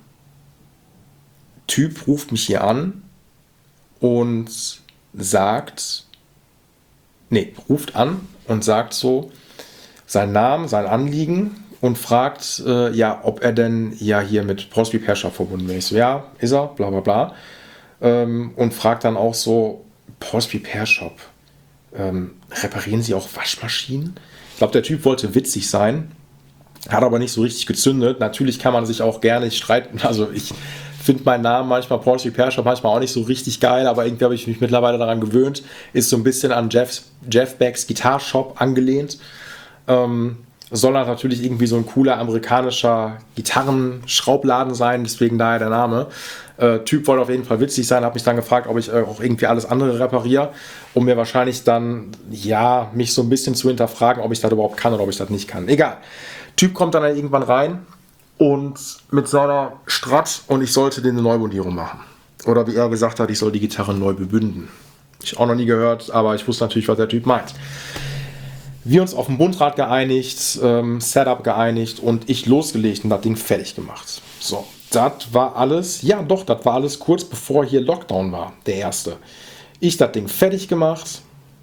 Typ ruft mich hier an und sagt, nee, ruft an und sagt so seinen Namen, sein Anliegen und fragt, äh, ja, ob er denn ja hier mit Post Repair Shop verbunden ist. So, ja, ist er, bla bla bla. Ähm, und fragt dann auch so, Post Repair Shop, ähm, reparieren Sie auch Waschmaschinen? Ich glaube, der Typ wollte witzig sein Hat aber nicht so richtig gezündet. Natürlich kann man sich auch gerne streiten. Also ich finde meinen Namen manchmal, Porsche Repair Shop, manchmal auch nicht so richtig geil, aber irgendwie habe ich mich mittlerweile daran gewöhnt. Ist so ein bisschen an Jeff, Jeff Becks Guitar Shop angelehnt. Ähm, soll halt natürlich irgendwie so ein cooler amerikanischer Gitarrenschraubladen sein, deswegen daher der Name. Äh, typ wollte auf jeden Fall witzig sein, habe mich dann gefragt, ob ich äh, auch irgendwie alles andere repariere, um mir wahrscheinlich dann, ja, mich so ein bisschen zu hinterfragen, ob ich das überhaupt kann oder ob ich das nicht kann. Egal. Typ kommt dann irgendwann rein und mit seiner Strat und ich sollte den eine Neubundierung machen. Oder wie er gesagt hat, ich soll die Gitarre neu bebünden. Ich auch noch nie gehört, aber ich wusste natürlich, was der Typ meint. Wir uns auf dem Bundrad geeinigt, ähm, Setup geeinigt und ich losgelegt und das Ding fertig gemacht. So, das war alles, ja doch, das war alles kurz bevor hier Lockdown war, der erste. Ich das Ding fertig gemacht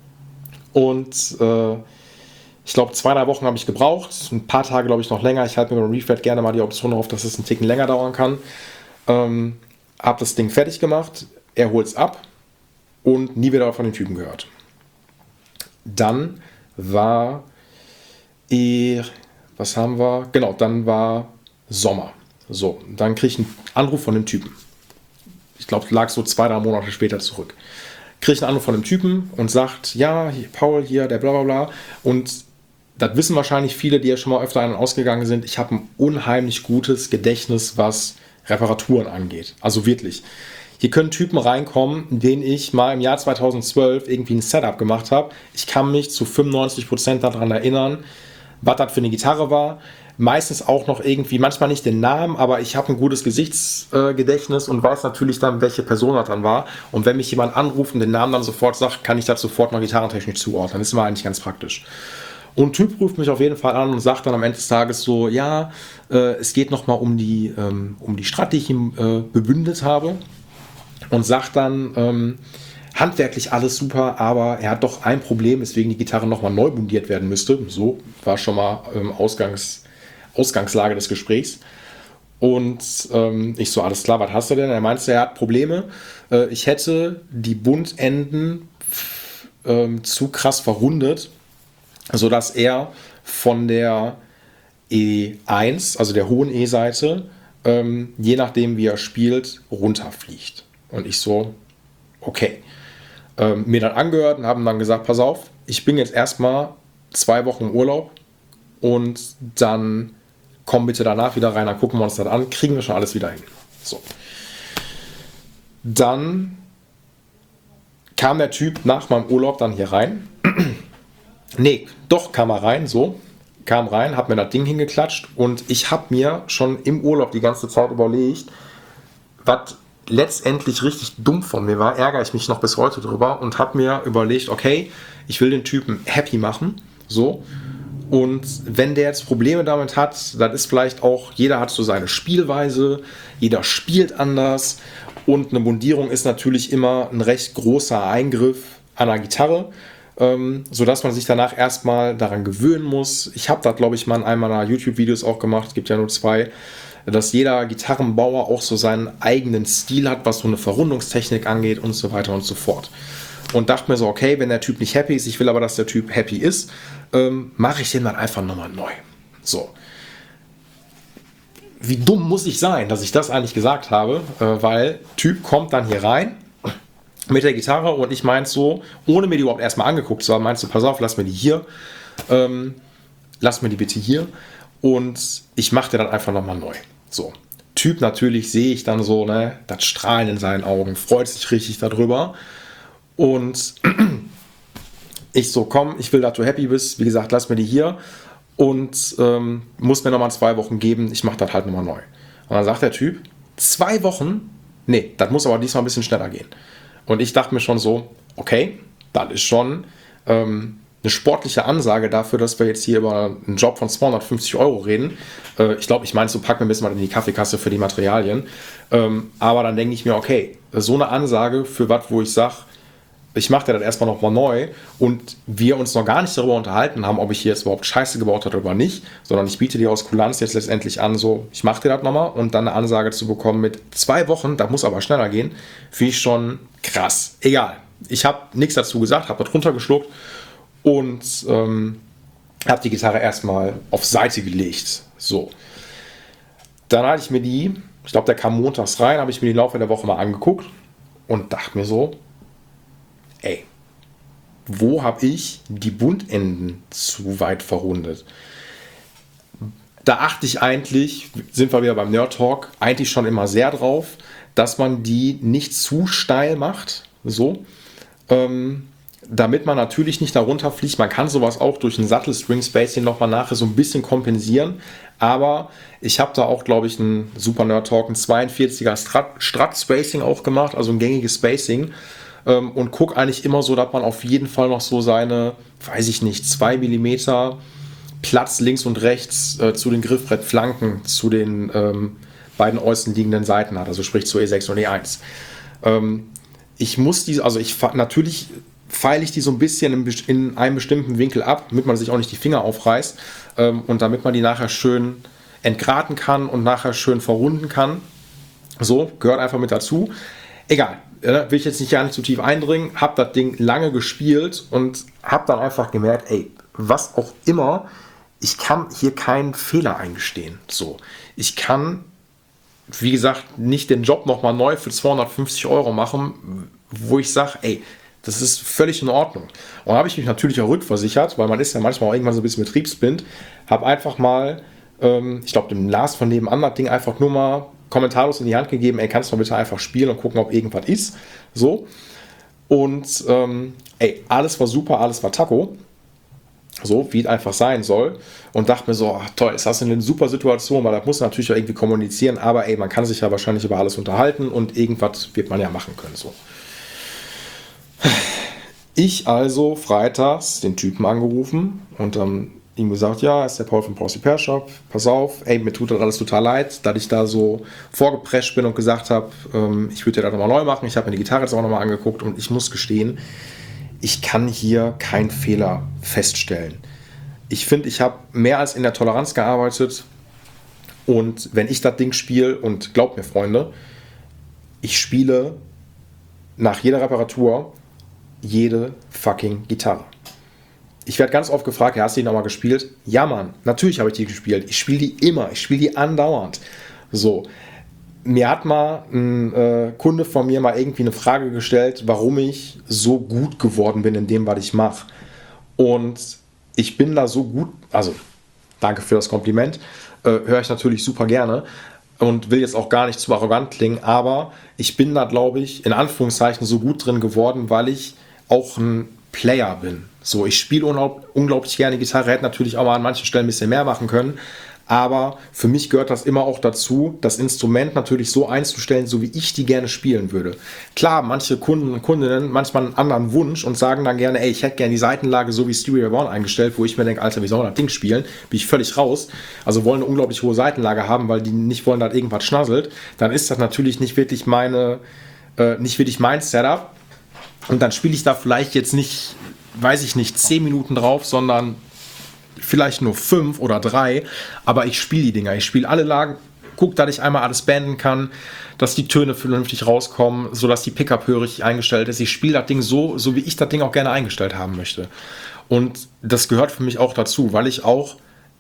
und äh, ich glaube, zwei, drei Wochen habe ich gebraucht. Ein paar Tage, glaube ich, noch länger. Ich halte mir beim Refred gerne mal die Option auf, dass es einen Ticken länger dauern kann. Ähm, habe das Ding fertig gemacht. Er holt es ab und nie wieder von den Typen gehört. Dann war, eh, was haben wir? Genau, dann war Sommer. So, dann kriege ich einen Anruf von dem Typen. Ich glaube, lag so zwei, drei Monate später zurück. Kriege ich einen Anruf von dem Typen und sagt, ja, hier, Paul hier, der bla bla bla. Und das wissen wahrscheinlich viele, die ja schon mal öfter ein- und ausgegangen sind. Ich habe ein unheimlich gutes Gedächtnis, was Reparaturen angeht. Also wirklich. Hier können Typen reinkommen, denen ich mal im Jahr zweitausendzwölf irgendwie ein Setup gemacht habe. Ich kann mich zu fünfundneunzig Prozent daran erinnern, was das für eine Gitarre war. Meistens auch noch irgendwie, manchmal nicht den Namen, aber ich habe ein gutes Gesichtsgedächtnis und weiß natürlich dann, welche Person das dann war. Und wenn mich jemand anruft und den Namen dann sofort sagt, kann ich das sofort noch gitarrentechnisch zuordnen. Das ist immer eigentlich ganz praktisch. Und ein Typ ruft mich auf jeden Fall an und sagt dann am Ende des Tages so, ja, äh, es geht nochmal um die, ähm, um die Strat, die ich ihm äh, bebündet habe. Und sagt dann, ähm, handwerklich alles super, aber er hat doch ein Problem, weswegen die Gitarre nochmal neu bundiert werden müsste. So war schon mal ähm, Ausgangs, Ausgangslage des Gesprächs. Und ähm, ich so, alles klar, was hast du denn? Er meinte, er hat Probleme. Äh, ich hätte die Bundenden äh, zu krass verrundet, sodass er von der E eins, also der hohen E-Seite, ähm, je nachdem wie er spielt, runterfliegt. Und ich so, okay. Ähm, mir dann angehört und haben dann gesagt, pass auf, ich bin jetzt erstmal zwei Wochen im Urlaub und dann komm bitte danach wieder rein, dann gucken wir uns das an, kriegen wir schon alles wieder hin. So. Dann kam der Typ nach meinem Urlaub dann hier rein. Nee, doch kam er rein, so. Kam rein, hab mir das Ding hingeklatscht und ich habe mir schon im Urlaub die ganze Zeit überlegt, was letztendlich richtig dumm von mir war, ärgere ich mich noch bis heute drüber und habe mir überlegt, okay, ich will den Typen happy machen, so. Und wenn der jetzt Probleme damit hat, dann ist vielleicht auch, jeder hat so seine Spielweise, jeder spielt anders und eine Bundierung ist natürlich immer ein recht großer Eingriff an der Gitarre, ähm, sodass man sich danach erstmal daran gewöhnen muss. Ich habe da, glaube ich, mal in einem meiner YouTube-Videos auch gemacht, es gibt ja nur zwei, dass jeder Gitarrenbauer auch so seinen eigenen Stil hat, was so eine Verrundungstechnik angeht und so weiter und so fort. Und dachte mir so, okay, wenn der Typ nicht happy ist, ich will aber, dass der Typ happy ist, ähm, mache ich den dann einfach nochmal neu. So. Wie dumm muss ich sein, dass ich das eigentlich gesagt habe, äh, weil Typ kommt dann hier rein mit der Gitarre und ich meinte so, ohne mir die überhaupt erstmal angeguckt zu haben, meinst du, pass auf, lass mir die hier, ähm, lass mir die bitte hier und ich mache dir dann einfach nochmal neu. So. Typ natürlich sehe ich dann so, ne, das Strahlen in seinen Augen, freut sich richtig darüber. Und ich so, komm, ich will, dass du happy bist. Wie gesagt, lass mir die hier und ähm, muss mir nochmal zwei Wochen geben. Ich mache das halt nochmal neu. Und dann sagt der Typ, zwei Wochen? Nee, das muss aber diesmal ein bisschen schneller gehen. Und ich dachte mir schon so, okay, das ist schon ähm, eine sportliche Ansage dafür, dass wir jetzt hier über einen Job von zweihundertfünfzig Euro reden. Äh, ich glaube, ich meine, so pack mir ein bisschen mal in die Kaffeekasse für die Materialien. Ähm, aber dann denke ich mir, okay, so eine Ansage für was, wo ich sage, ich mache dir das erstmal nochmal neu und wir uns noch gar nicht darüber unterhalten haben, ob ich hier jetzt überhaupt Scheiße gebaut habe oder nicht, sondern ich biete dir aus Kulanz jetzt letztendlich an, so, ich mache dir das nochmal und dann eine Ansage zu bekommen mit zwei Wochen, da muss aber schneller gehen, finde ich schon krass. Egal, ich habe nichts dazu gesagt, habe das runtergeschluckt und ähm, habe die Gitarre erstmal auf Seite gelegt. So. Dann hatte ich mir die, ich glaube, der kam montags rein, habe ich mir die im Laufe der Woche mal angeguckt und dachte mir so, ey, wo habe ich die Bundenden zu weit verrundet? Da achte ich eigentlich, sind wir wieder beim Nerd Talk, eigentlich schon immer sehr drauf, dass man die nicht zu steil macht, so, ähm, damit man natürlich nicht darunter fliegt. Man kann sowas auch durch ein Sattel-String-Spacing nochmal nachher so ein bisschen kompensieren, aber ich habe da auch, glaube ich, einen Super Nerd Talk, ein zweiundvierziger Strat-Spacing auch gemacht, also ein gängiges Spacing, ähm, und gucke eigentlich immer so, dass man auf jeden Fall noch so seine, weiß ich nicht, zwei Millimeter Platz links und rechts äh, zu den Griffbrettflanken, zu den ähm, beiden äußeren liegenden Seiten hat, also sprich zu E sechs und E eins. Ähm, ich muss die, also ich natürlich feile ich die so ein bisschen in, in einem bestimmten Winkel ab, damit man sich auch nicht die Finger aufreißt ähm, und damit man die nachher schön entgraten kann und nachher schön verrunden kann. So, gehört einfach mit dazu. Egal, äh, will ich jetzt nicht gar nicht zu tief eindringen, habe das Ding lange gespielt und habe dann einfach gemerkt, ey, was auch immer, ich kann hier keinen Fehler eingestehen. So, ich kann, wie gesagt, nicht den Job nochmal neu für zweihundertfünfzig Euro machen, wo ich sage, ey, das ist völlig in Ordnung. Und da habe ich mich natürlich auch rückversichert, weil man ist ja manchmal auch irgendwann so ein bisschen betriebsblind, habe einfach mal, ähm, ich glaube dem Lars von nebenan das Ding einfach nur mal kommentarlos in die Hand gegeben, ey, kannst du mal bitte einfach spielen und gucken, ob irgendwas ist. So. Und ähm, ey, alles war super, alles war Taco. So, wie es einfach sein soll. Und dachte mir so, ach, toll, ist das eine super Situation, weil das muss natürlich auch irgendwie kommunizieren, aber ey, man kann sich ja wahrscheinlich über alles unterhalten und irgendwas wird man ja machen können. So. Ich also freitags den Typen angerufen und dann ihm gesagt, ja, ist der Paul von Paul's Repair Shop, pass auf, ey, mir tut das alles total leid, dass ich da so vorgeprescht bin und gesagt habe, ähm, ich würde dir das nochmal neu machen, ich habe mir die Gitarre jetzt auch nochmal angeguckt und ich muss gestehen, ich kann hier keinen Fehler feststellen. Ich finde, ich habe mehr als in der Toleranz gearbeitet und wenn ich das Ding spiele, und glaubt mir, Freunde, ich spiele nach jeder Reparatur jede fucking Gitarre. Ich werde ganz oft gefragt, ja, hast du die nochmal gespielt? Ja, Mann, natürlich habe ich die gespielt. Ich spiele die immer, ich spiele die andauernd. So, mir hat mal ein äh, Kunde von mir mal irgendwie eine Frage gestellt, warum ich so gut geworden bin in dem, was ich mache. Und ich bin da so gut, also danke für das Kompliment, äh, höre ich natürlich super gerne und will jetzt auch gar nicht zu arrogant klingen, aber ich bin da, glaube ich, in Anführungszeichen so gut drin geworden, weil ich auch ein Player bin. So, ich spiele unglaublich gerne Gitarre, hätte natürlich auch mal an manchen Stellen ein bisschen mehr machen können, aber für mich gehört das immer auch dazu, das Instrument natürlich so einzustellen, so wie ich die gerne spielen würde. Klar, manche Kunden und Kundinnen manchmal einen anderen Wunsch und sagen dann gerne, ey, ich hätte gerne die Seitenlage so wie Stevie Ray Vaughan eingestellt, wo ich mir denke, Alter, wie soll man das Ding spielen? Bin ich völlig raus. Also wollen eine unglaublich hohe Seitenlage haben, weil die nicht wollen, dass irgendwas schnasselt. Dann ist das natürlich nicht wirklich meine, äh, nicht wirklich mein Setup. Und dann spiele ich da vielleicht jetzt nicht, weiß ich nicht, zehn Minuten drauf, sondern vielleicht nur fünf oder drei, aber ich spiele die Dinger. Ich spiele alle Lagen, gucke, dass ich einmal alles banden kann, dass die Töne vernünftig rauskommen, sodass die Pickup-Höhe richtig eingestellt ist. Ich spiele das Ding so, so wie ich das Ding auch gerne eingestellt haben möchte. Und das gehört für mich auch dazu, weil ich auch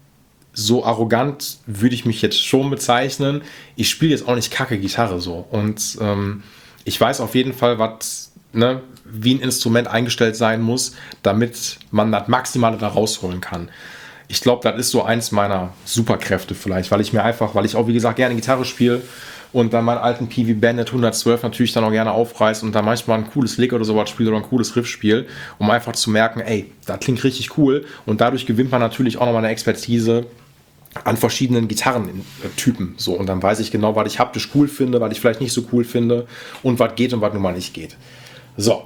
so arrogant, würde ich mich jetzt schon bezeichnen, ich spiele jetzt auch nicht kacke Gitarre so. Und ähm, ich weiß auf jeden Fall, was, ne, wie ein Instrument eingestellt sein muss, damit man das Maximale da rausholen kann. Ich glaube, das ist so eins meiner Superkräfte vielleicht, weil ich mir einfach, weil ich auch, wie gesagt, gerne Gitarre spiele und dann meinen alten P V Bandit hundertzwölf natürlich dann auch gerne aufreiße und dann manchmal ein cooles Lick oder sowas spiele oder ein cooles Riff spiele, um einfach zu merken, ey, das klingt richtig cool und dadurch gewinnt man natürlich auch nochmal eine Expertise an verschiedenen Gitarrentypen. So, und dann weiß ich genau, was ich haptisch cool finde, was ich vielleicht nicht so cool finde und was geht und was nun mal nicht geht. So.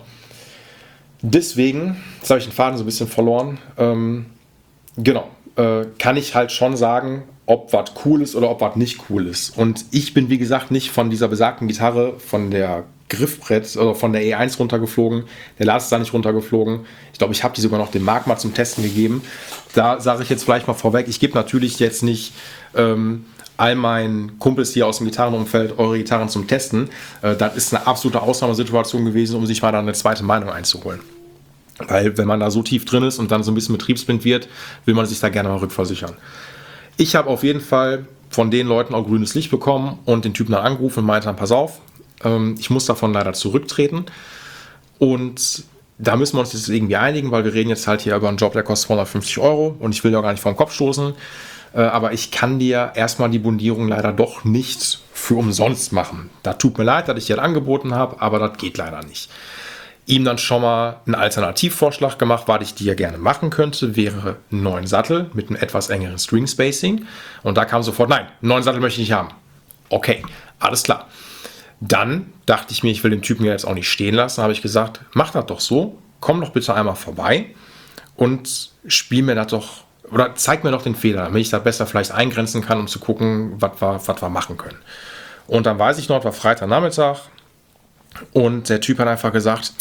Deswegen, jetzt habe ich den Faden so ein bisschen verloren, ähm, genau, äh, kann ich halt schon sagen, ob was cool ist oder ob was nicht cool ist. Und ich bin, wie gesagt, nicht von dieser besagten Gitarre, von der Griffbrett, oder von der E eins runtergeflogen, der Lars ist da nicht runtergeflogen. Ich glaube, ich habe die sogar noch dem Marc mal zum Testen gegeben. Da sage ich jetzt vielleicht mal vorweg, ich gebe natürlich jetzt nicht ähm, all meinen Kumpels hier aus dem Gitarrenumfeld eure Gitarren zum Testen. Äh, das ist eine absolute Ausnahmesituation gewesen, um sich mal dann eine zweite Meinung einzuholen. Weil wenn man da so tief drin ist und dann so ein bisschen betriebsblind wird, will man sich da gerne mal rückversichern. Ich habe auf jeden Fall von den Leuten auch grünes Licht bekommen und den Typen dann angerufen und meinte dann, pass auf, ähm, ich muss davon leider zurücktreten. Und da müssen wir uns jetzt irgendwie einigen, weil wir reden jetzt halt hier über einen Job, der kostet zweihundertfünfzig Euro und ich will ja gar nicht vor den Kopf stoßen. Äh, aber ich kann dir erstmal die Bundierung leider doch nicht für umsonst machen. Da tut mir leid, dass ich dir das angeboten habe, aber das geht leider nicht. Ihm dann schon mal einen Alternativvorschlag gemacht, was ich dir gerne machen könnte, wäre einen neuen Sattel mit einem etwas engeren String Spacing. Und da kam sofort, nein, einen neuen Sattel möchte ich nicht haben. Okay, alles klar. Dann dachte ich mir, ich will den Typen ja jetzt auch nicht stehen lassen. Habe ich gesagt, mach das doch so, komm doch bitte einmal vorbei und spiel mir das doch, oder zeig mir doch den Fehler, damit ich da besser vielleicht eingrenzen kann, um zu gucken, was wir, was wir machen können. Und dann weiß ich noch, war Freitagnachmittag und der Typ hat einfach gesagt,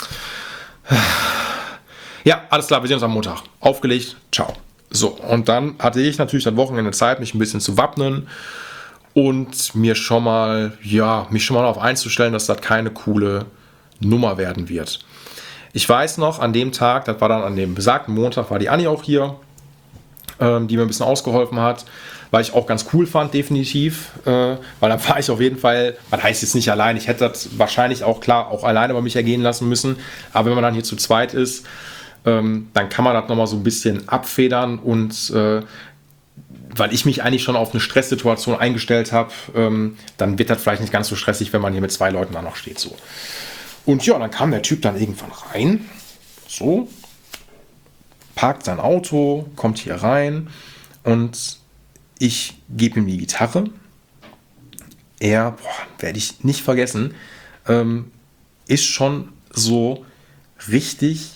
ja, alles klar, wir sehen uns am Montag. Aufgelegt, ciao. So, und dann hatte ich natürlich das Wochenende Zeit, mich ein bisschen zu wappnen und mir schon mal, ja, mich schon mal darauf einzustellen, dass das keine coole Nummer werden wird. Ich weiß noch, an dem Tag, das war dann an dem besagten Montag, war die Anni auch hier, ähm, die mir ein bisschen ausgeholfen hat, weil ich auch ganz cool fand, definitiv, äh, weil dann war ich auf jeden Fall, man heißt jetzt nicht allein, ich hätte das wahrscheinlich auch klar auch alleine bei mich ergehen lassen müssen, aber wenn man dann hier zu zweit ist, ähm, dann kann man das nochmal so ein bisschen abfedern und äh, weil ich mich eigentlich schon auf eine Stresssituation eingestellt habe, ähm, dann wird das vielleicht nicht ganz so stressig, wenn man hier mit zwei Leuten dann noch steht. So. Und ja, dann kam der Typ dann irgendwann rein, so, parkt sein Auto, kommt hier rein und ich gebe ihm die Gitarre. Er, werde ich nicht vergessen, ähm, ist schon so richtig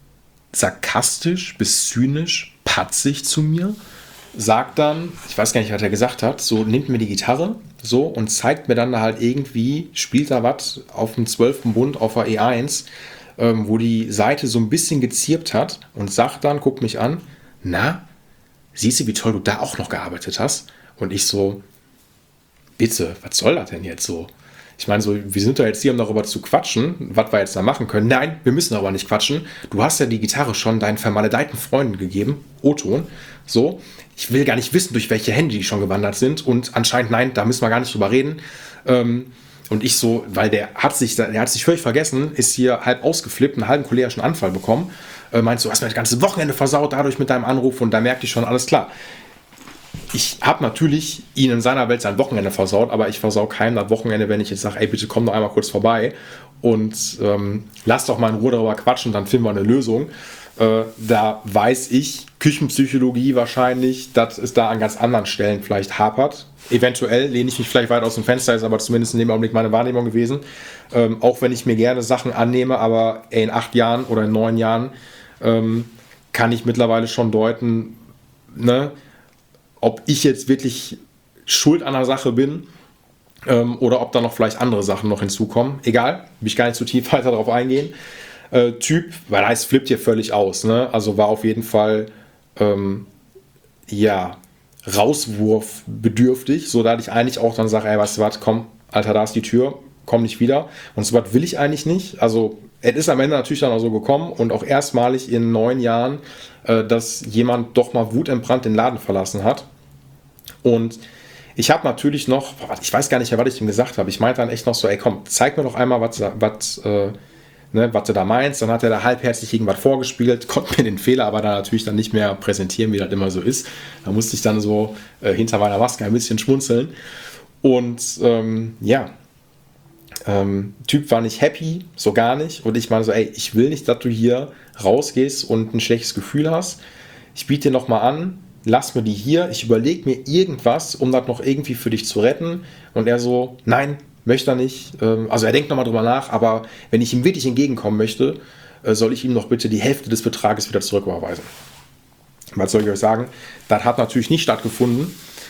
sarkastisch bis zynisch, patzig zu mir. Sagt dann, ich weiß gar nicht, was er gesagt hat, so nimmt mir die Gitarre so und zeigt mir dann halt irgendwie, spielt da was auf dem zwölften Bund auf der E eins, ähm, wo die Seite so ein bisschen gezirpt hat und sagt dann, guckt mich an, na, siehst du, wie toll du da auch noch gearbeitet hast? Und ich so, bitte, was soll das denn jetzt so? Ich meine, so, wir sind da jetzt hier, um darüber zu quatschen, was wir jetzt da machen können. Nein, wir müssen aber nicht quatschen. Du hast ja die Gitarre schon deinen vermaledeiten Freunden gegeben, O-Ton. So, ich will gar nicht wissen, durch welche Hände die schon gewandert sind. Und anscheinend, nein, da müssen wir gar nicht drüber reden. Ähm, und ich so, weil der hat sich, der hat sich völlig vergessen, ist hier halb ausgeflippt, einen halben cholerischen Anfall bekommen. Äh, meinst du, hast mir das ganze Wochenende versaut dadurch mit deinem Anruf. Und da merkte ich schon, alles klar. Ich habe natürlich ihn in seiner Welt sein Wochenende versaut, aber ich versau keinem das Wochenende, wenn ich jetzt sage, ey, bitte komm doch einmal kurz vorbei und ähm, lass doch mal in Ruhe darüber quatschen, dann finden wir eine Lösung. Äh, da weiß ich, Küchenpsychologie wahrscheinlich, dass es da an ganz anderen Stellen vielleicht hapert. Eventuell lehne ich mich vielleicht weit aus dem Fenster, ist aber zumindest in dem Augenblick meine Wahrnehmung gewesen. Ähm, auch wenn ich mir gerne Sachen annehme, aber ey, in acht Jahren oder in neun Jahren ähm, kann ich mittlerweile schon deuten, ne, ob ich jetzt wirklich schuld an der Sache bin ähm, oder ob da noch vielleicht andere Sachen noch hinzukommen. Egal, will ich gar nicht zu tief weiter darauf eingehen. Äh, typ, weil er heißt, flippt hier völlig aus. Ne? Also war auf jeden Fall ähm, ja, rauswurfbedürftig, so dass ich eigentlich auch dann sage, ey, weißt du was, komm, Alter, da ist die Tür, komm nicht wieder. Und so was will ich eigentlich nicht. Also es ist am Ende natürlich dann auch so gekommen und auch erstmalig in neun Jahren, äh, dass jemand doch mal wutentbrannt den Laden verlassen hat. Und ich habe natürlich noch, ich weiß gar nicht mehr, was ich ihm gesagt habe. Ich meinte dann echt noch so, ey komm, zeig mir doch einmal, was, was, äh, ne, was du da meinst. Dann hat er da halbherzig irgendwas vorgespielt, konnte mir den Fehler aber dann natürlich dann nicht mehr präsentieren, wie das immer so ist. Da musste ich dann so äh, hinter meiner Maske ein bisschen schmunzeln. Und ähm, ja, Ähm, Typ war nicht happy, so gar nicht. Und ich meine so, ey, ich will nicht, dass du hier rausgehst und ein schlechtes Gefühl hast. Ich biete dir nochmal an, lass mir die hier. Ich überlege mir irgendwas, um das noch irgendwie für dich zu retten. Und er so, nein, möchte er nicht. Ähm, also er denkt nochmal drüber nach, aber wenn ich ihm wirklich entgegenkommen möchte, äh, soll ich ihm noch bitte die Hälfte des Betrages wieder zurücküberweisen. Was soll ich euch sagen? Das hat natürlich nicht stattgefunden,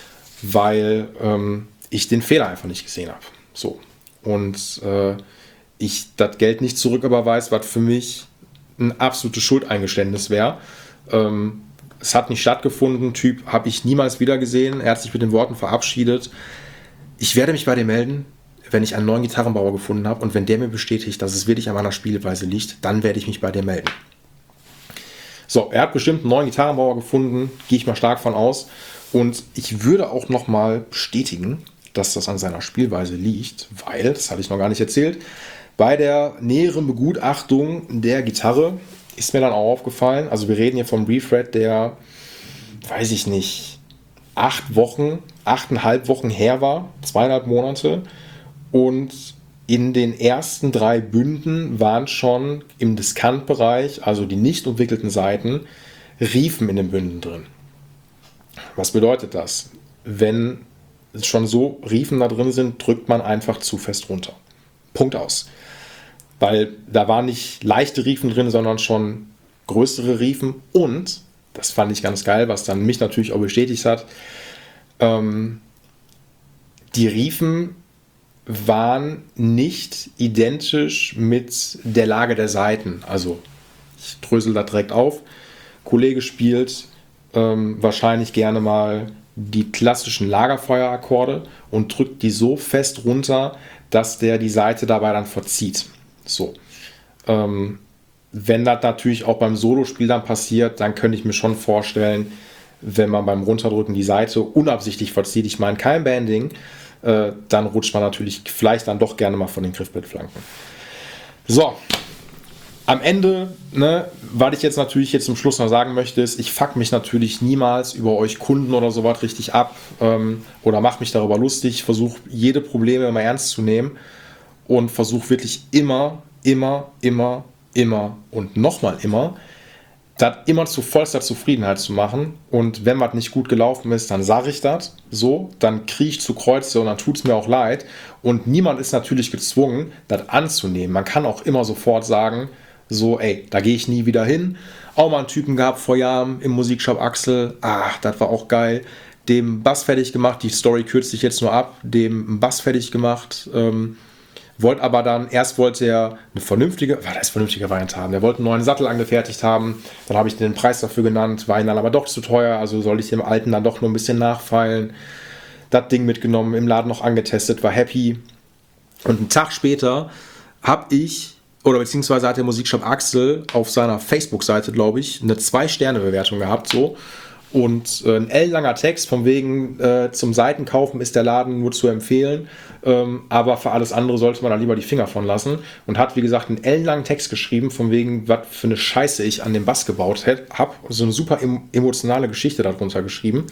weil ähm, ich den Fehler einfach nicht gesehen habe. So. Und äh, ich das Geld nicht zurücküberweise, was für mich ein absolutes Schuldeingeständnis wäre. Ähm, es hat nicht stattgefunden, Typ habe ich niemals wieder gesehen. Er hat sich mit den Worten verabschiedet. Ich werde mich bei dir melden, wenn ich einen neuen Gitarrenbauer gefunden habe und wenn der mir bestätigt, dass es wirklich an meiner Spielweise liegt, dann werde ich mich bei dir melden. So, er hat bestimmt einen neuen Gitarrenbauer gefunden, gehe ich mal stark von aus. Und ich würde auch nochmal bestätigen, dass das an seiner Spielweise liegt, weil, das hatte ich noch gar nicht erzählt, bei der näheren Begutachtung der Gitarre ist mir dann auch aufgefallen, also wir reden hier vom Refret, der, weiß ich nicht, acht Wochen, achteinhalb Wochen her war, zweieinhalb Monate, und in den ersten drei Bünden waren schon im Diskantbereich, also die nicht umwickelten Seiten, Riefen in den Bünden drin. Was bedeutet das? Wenn schon so Riefen da drin sind, drückt man einfach zu fest runter. Punkt aus. Weil da waren nicht leichte Riefen drin, sondern schon größere Riefen. Und, das fand ich ganz geil, was dann mich natürlich auch bestätigt hat, ähm, die Riefen waren nicht identisch mit der Lage der Saiten. Also, ich drösel da direkt auf. Kollege spielt ähm, wahrscheinlich gerne mal die klassischen Lagerfeuerakkorde und drückt die so fest runter, dass der die Saite dabei dann verzieht. So. Ähm, wenn das natürlich auch beim Solospiel dann passiert, dann könnte ich mir schon vorstellen, wenn man beim Runterdrücken die Saite unabsichtlich verzieht, ich meine kein Banding, äh, dann rutscht man natürlich vielleicht dann doch gerne mal von den Griffbrettflanken. So. Am Ende, ne, was ich jetzt natürlich jetzt zum Schluss noch sagen möchte, ist, ich fuck mich natürlich niemals über euch Kunden oder sowas richtig ab ähm, oder mache mich darüber lustig, versuche jede Probleme immer ernst zu nehmen und versuche wirklich immer, immer, immer, immer und nochmal immer, das immer zu vollster Zufriedenheit zu machen. Und wenn was nicht gut gelaufen ist, dann sage ich das so, dann kriege ich zu Kreuze und dann tut es mir auch leid. Und niemand ist natürlich gezwungen, das anzunehmen. Man kann auch immer sofort sagen, so, ey, da gehe ich nie wieder hin. Auch mal einen Typen gehabt vor Jahren im Musikshop Axel. Ach, das war auch geil. Dem Bass fertig gemacht. Die Story kürzt sich jetzt nur ab. Dem Bass fertig gemacht. Ähm, wollte aber dann, erst wollte er eine vernünftige, war das vernünftige Variante haben. Er wollte einen neuen Sattel angefertigt haben. Dann habe ich den Preis dafür genannt. War ihm dann aber doch zu teuer. Also sollte ich dem alten dann doch nur ein bisschen nachfeilen. Das Ding mitgenommen, im Laden noch angetestet, war happy. Und einen Tag später habe ich oder beziehungsweise hat der Musikshop Axel auf seiner Facebook-Seite, glaube ich, eine zwei Sterne Bewertung gehabt, so. Und äh, ein ellenlanger Text von wegen äh, zum Seitenkaufen ist der Laden nur zu empfehlen, ähm, aber für alles andere sollte man da lieber die Finger von lassen. Und hat, wie gesagt, einen ellenlangen Text geschrieben, von wegen, was für eine Scheiße ich an dem Bass gebaut habe. So eine super emotionale Geschichte darunter geschrieben.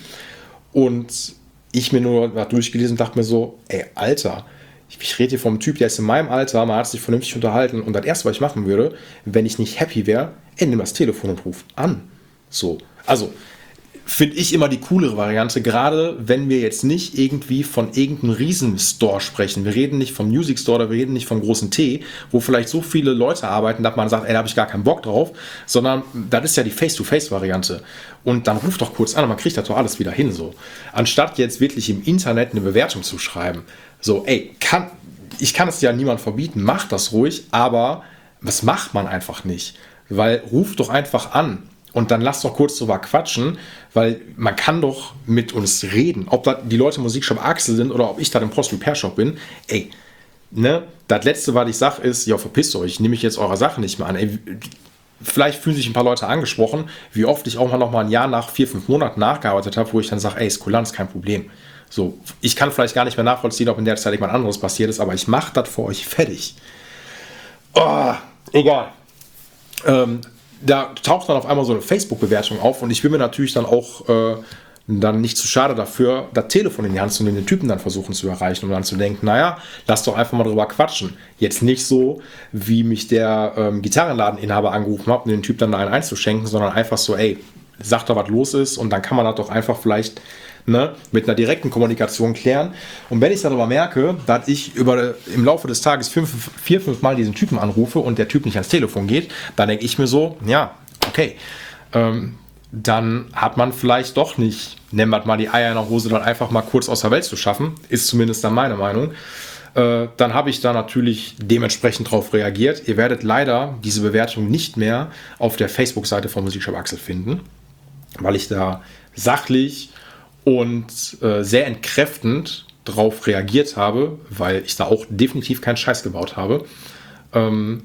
Und ich mir nur da durchgelesen und dachte mir so, ey, Alter, ich rede hier vom Typ, der ist in meinem Alter, man hat sich vernünftig unterhalten und das erste, was ich machen würde, wenn ich nicht happy wäre, ey, nimm das Telefon und ruf an. So, also finde ich immer die coolere Variante, gerade wenn wir jetzt nicht irgendwie von irgendeinem Riesenstore sprechen. Wir reden nicht vom Music Store oder wir reden nicht vom großen T, wo vielleicht so viele Leute arbeiten, dass man sagt, ey, da habe ich gar keinen Bock drauf, sondern das ist ja die Face-to-Face-Variante. Und dann ruft doch kurz an und man kriegt das doch alles wieder hin, so. Anstatt jetzt wirklich im Internet eine Bewertung zu schreiben. So, ey, kann, ich kann es ja niemand verbieten, macht das ruhig, aber das macht man einfach nicht. Weil ruft doch einfach an. Und dann lass doch kurz drüber quatschen, weil man kann doch mit uns reden. Ob das die Leute im Musikshop Axel sind oder ob ich da im Post-Repair-Shop bin. Ey, ne, das Letzte, was ich sage, ist, ja, verpisst euch, nehme ich jetzt eure Sachen nicht mehr an. Ey, vielleicht fühlen sich ein paar Leute angesprochen, wie oft ich auch mal noch mal ein Jahr nach vier, fünf Monaten nachgearbeitet habe, wo ich dann sage, ey, ist Kulanz, kein Problem. So, ich kann vielleicht gar nicht mehr nachvollziehen, ob in der Zeit irgendwas anderes passiert ist, aber ich mache das für euch fertig. Oh, egal. Ähm, Da taucht dann auf einmal so eine Facebook-Bewertung auf und ich bin mir natürlich dann auch äh, dann nicht zu schade dafür, das Telefon in die Hand zu nehmen, den Typen dann versuchen zu erreichen und dann zu denken, naja, lass doch einfach mal drüber quatschen. Jetzt nicht so, wie mich der ähm, Gitarrenladeninhaber angerufen hat, um den Typ dann da einen einzuschenken, sondern einfach so, ey, sag doch, was los ist und dann kann man das doch einfach vielleicht Ne, mit einer direkten Kommunikation klären. Und wenn ich dann aber merke, dass ich über, im Laufe des Tages fünf, vier, fünf Mal diesen Typen anrufe und der Typ nicht ans Telefon geht, dann denke ich mir so, ja, okay, ähm, dann hat man vielleicht doch nicht, nehmen wir mal die Eier in der Hose, dann einfach mal kurz aus der Welt zu schaffen, ist zumindest dann meine Meinung. Äh, dann habe ich da natürlich dementsprechend drauf reagiert. Ihr werdet leider diese Bewertung nicht mehr auf der Facebook-Seite von Musikshop Axel finden, weil ich da sachlich und äh, sehr entkräftend darauf reagiert habe, weil ich da auch definitiv keinen Scheiß gebaut habe. Ähm,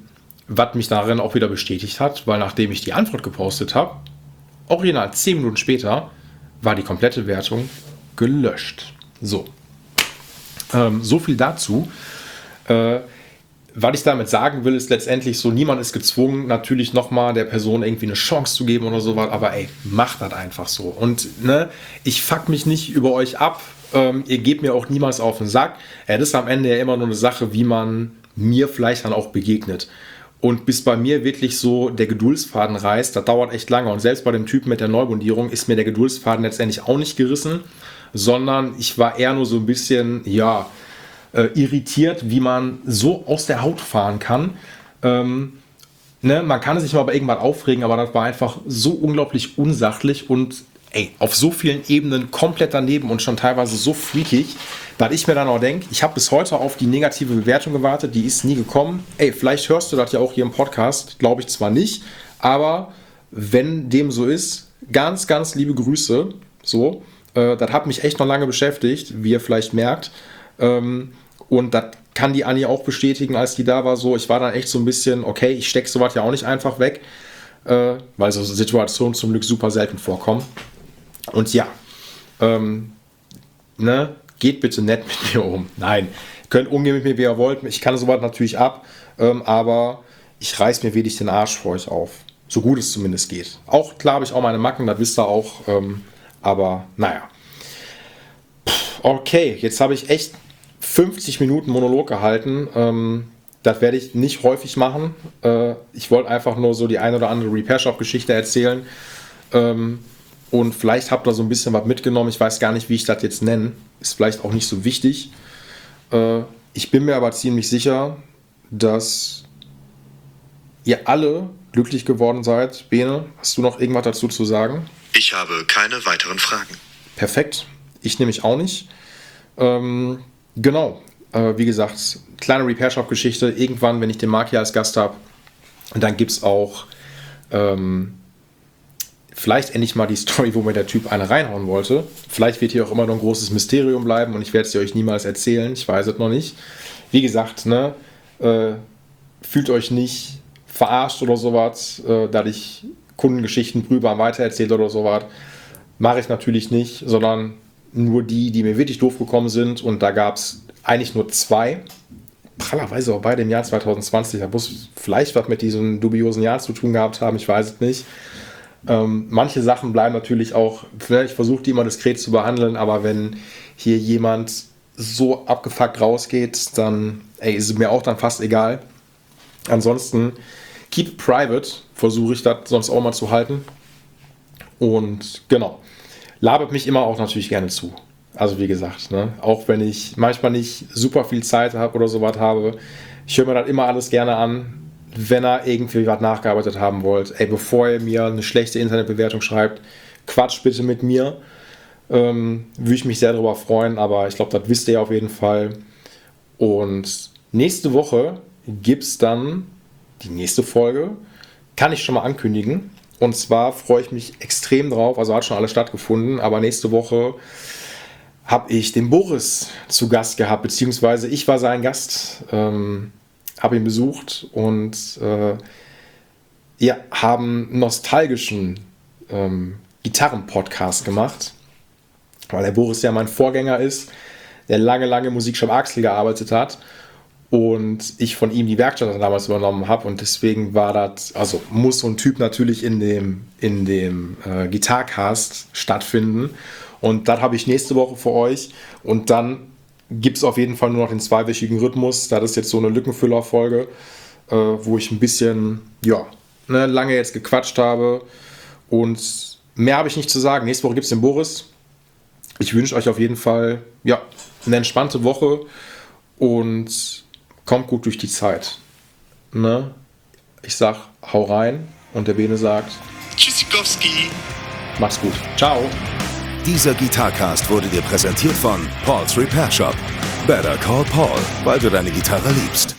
was mich darin auch wieder bestätigt hat, weil nachdem ich die Antwort gepostet habe, original zehn Minuten später, war die komplette Wertung gelöscht. So. Ähm, so viel dazu. Äh, was ich damit sagen will, ist letztendlich so, niemand ist gezwungen, natürlich nochmal der Person irgendwie eine Chance zu geben oder sowas, aber ey, macht das einfach so. Und ne, ich fuck mich nicht über euch ab, ähm, ihr gebt mir auch niemals auf den Sack. Ja, das ist am Ende ja immer nur eine Sache, wie man mir vielleicht dann auch begegnet. Und bis bei mir wirklich so der Geduldsfaden reißt, das dauert echt lange. Und selbst bei dem Typen mit der Neubundierung ist mir der Geduldsfaden letztendlich auch nicht gerissen, sondern ich war eher nur so ein bisschen, ja, äh, irritiert, wie man so aus der Haut fahren kann. Ähm, ne, man kann sich mal bei irgendwas aufregen, aber das war einfach so unglaublich unsachlich und ey, auf so vielen Ebenen komplett daneben und schon teilweise so freakig, dass ich mir dann auch denke, ich habe bis heute auf die negative Bewertung gewartet, die ist nie gekommen. Ey, vielleicht hörst du das ja auch hier im Podcast, glaube ich zwar nicht, aber wenn dem so ist, ganz, ganz liebe Grüße. So, äh, das hat mich echt noch lange beschäftigt, wie ihr vielleicht merkt. Ähm, und das kann die Anni auch bestätigen, als die da war. So, ich war dann echt so ein bisschen, okay, ich stecke sowas ja auch nicht einfach weg, äh, weil so Situationen zum Glück super selten vorkommen. Und ja, ähm, ne, geht bitte nett mit mir um. Nein, ihr könnt umgehen mit mir, wie ihr wollt. Ich kann sowas natürlich ab, ähm, aber ich reiß mir wenig den Arsch vor euch auf. So gut es zumindest geht. Auch klar habe ich auch meine Macken, das wisst ihr auch. Ähm, aber naja. Puh, okay, jetzt habe ich echt fünfzig Minuten Monolog gehalten. Ähm, das werde ich nicht häufig machen. Äh, ich wollte einfach nur so die ein oder andere Repair-Shop-Geschichte erzählen. Ähm, Und vielleicht habt ihr so ein bisschen was mitgenommen. Ich weiß gar nicht, wie ich das jetzt nenne. Ist vielleicht auch nicht so wichtig. Äh, ich bin mir aber ziemlich sicher, dass ihr alle glücklich geworden seid. Bene, hast du noch irgendwas dazu zu sagen? Ich habe keine weiteren Fragen. Perfekt. Ich nämlich auch nicht. Ähm, genau. Äh, wie gesagt, kleine Repair-Shop-Geschichte. Irgendwann, wenn ich den Marc hier als Gast habe. Und dann gibt es auch ähm, vielleicht endlich mal die Story, wo mir der Typ eine reinhauen wollte. Vielleicht wird hier auch immer noch ein großes Mysterium bleiben und ich werde es euch niemals erzählen. Ich weiß es noch nicht. Wie gesagt, ne, äh, fühlt euch nicht verarscht oder sowas, äh, dass ich Kundengeschichten drüber weitererzählt oder sowas. Mache ich natürlich nicht, sondern nur die, die mir wirklich doof gekommen sind. Und da gab es eigentlich nur zwei. Prallerweise auch beide im Jahr zwanzig zwanzig. Da muss vielleicht was mit diesem dubiosen Jahr zu tun gehabt haben. Ich weiß es nicht. Ähm, manche Sachen bleiben natürlich auch, ich versuche die immer diskret zu behandeln, aber wenn hier jemand so abgefuckt rausgeht, dann ey, ist es mir auch dann fast egal. Ansonsten keep private, versuche ich das sonst auch mal zu halten. Und genau, labert mich immer auch natürlich gerne zu. Also wie gesagt, ne, auch wenn ich manchmal nicht super viel Zeit habe oder sowas habe, ich höre mir das immer alles gerne an. Wenn ihr irgendwie was nachgearbeitet haben wollt, ey, bevor ihr mir eine schlechte Internetbewertung schreibt, quatscht bitte mit mir. Ähm, würde ich mich sehr darüber freuen, aber ich glaube, das wisst ihr auf jeden Fall. Und nächste Woche gibt es dann die nächste Folge. Kann ich schon mal ankündigen. Und zwar freue ich mich extrem drauf, also hat schon alles stattgefunden, aber nächste Woche habe ich den Boris zu Gast gehabt, beziehungsweise ich war sein Gast. Ähm, habe ihn besucht und äh, ja, haben einen nostalgischen ähm, Gitarren-Podcast gemacht, weil der Boris ja mein Vorgänger ist, der lange, lange Musikshop Axel gearbeitet hat und ich von ihm die Werkstatt dann damals übernommen habe und deswegen war das, also muss so ein Typ natürlich in dem, in dem äh, Gitarcast stattfinden und das habe ich nächste Woche für euch und dann gibt es auf jeden Fall nur noch den zweiwöchigen Rhythmus. Das ist jetzt so eine Lückenfüller-Folge, äh, wo ich ein bisschen, ja, ne, lange jetzt gequatscht habe. Und mehr habe ich nicht zu sagen. Nächste Woche gibt es den Boris. Ich wünsche euch auf jeden Fall, ja, eine entspannte Woche und kommt gut durch die Zeit. Ne? Ich sag, hau rein und der Bene sagt, Tschüssikowski. Mach's gut. Ciao. Dieser Gitarcast wurde dir präsentiert von Paul's Repair Shop. Better call Paul, weil du deine Gitarre liebst.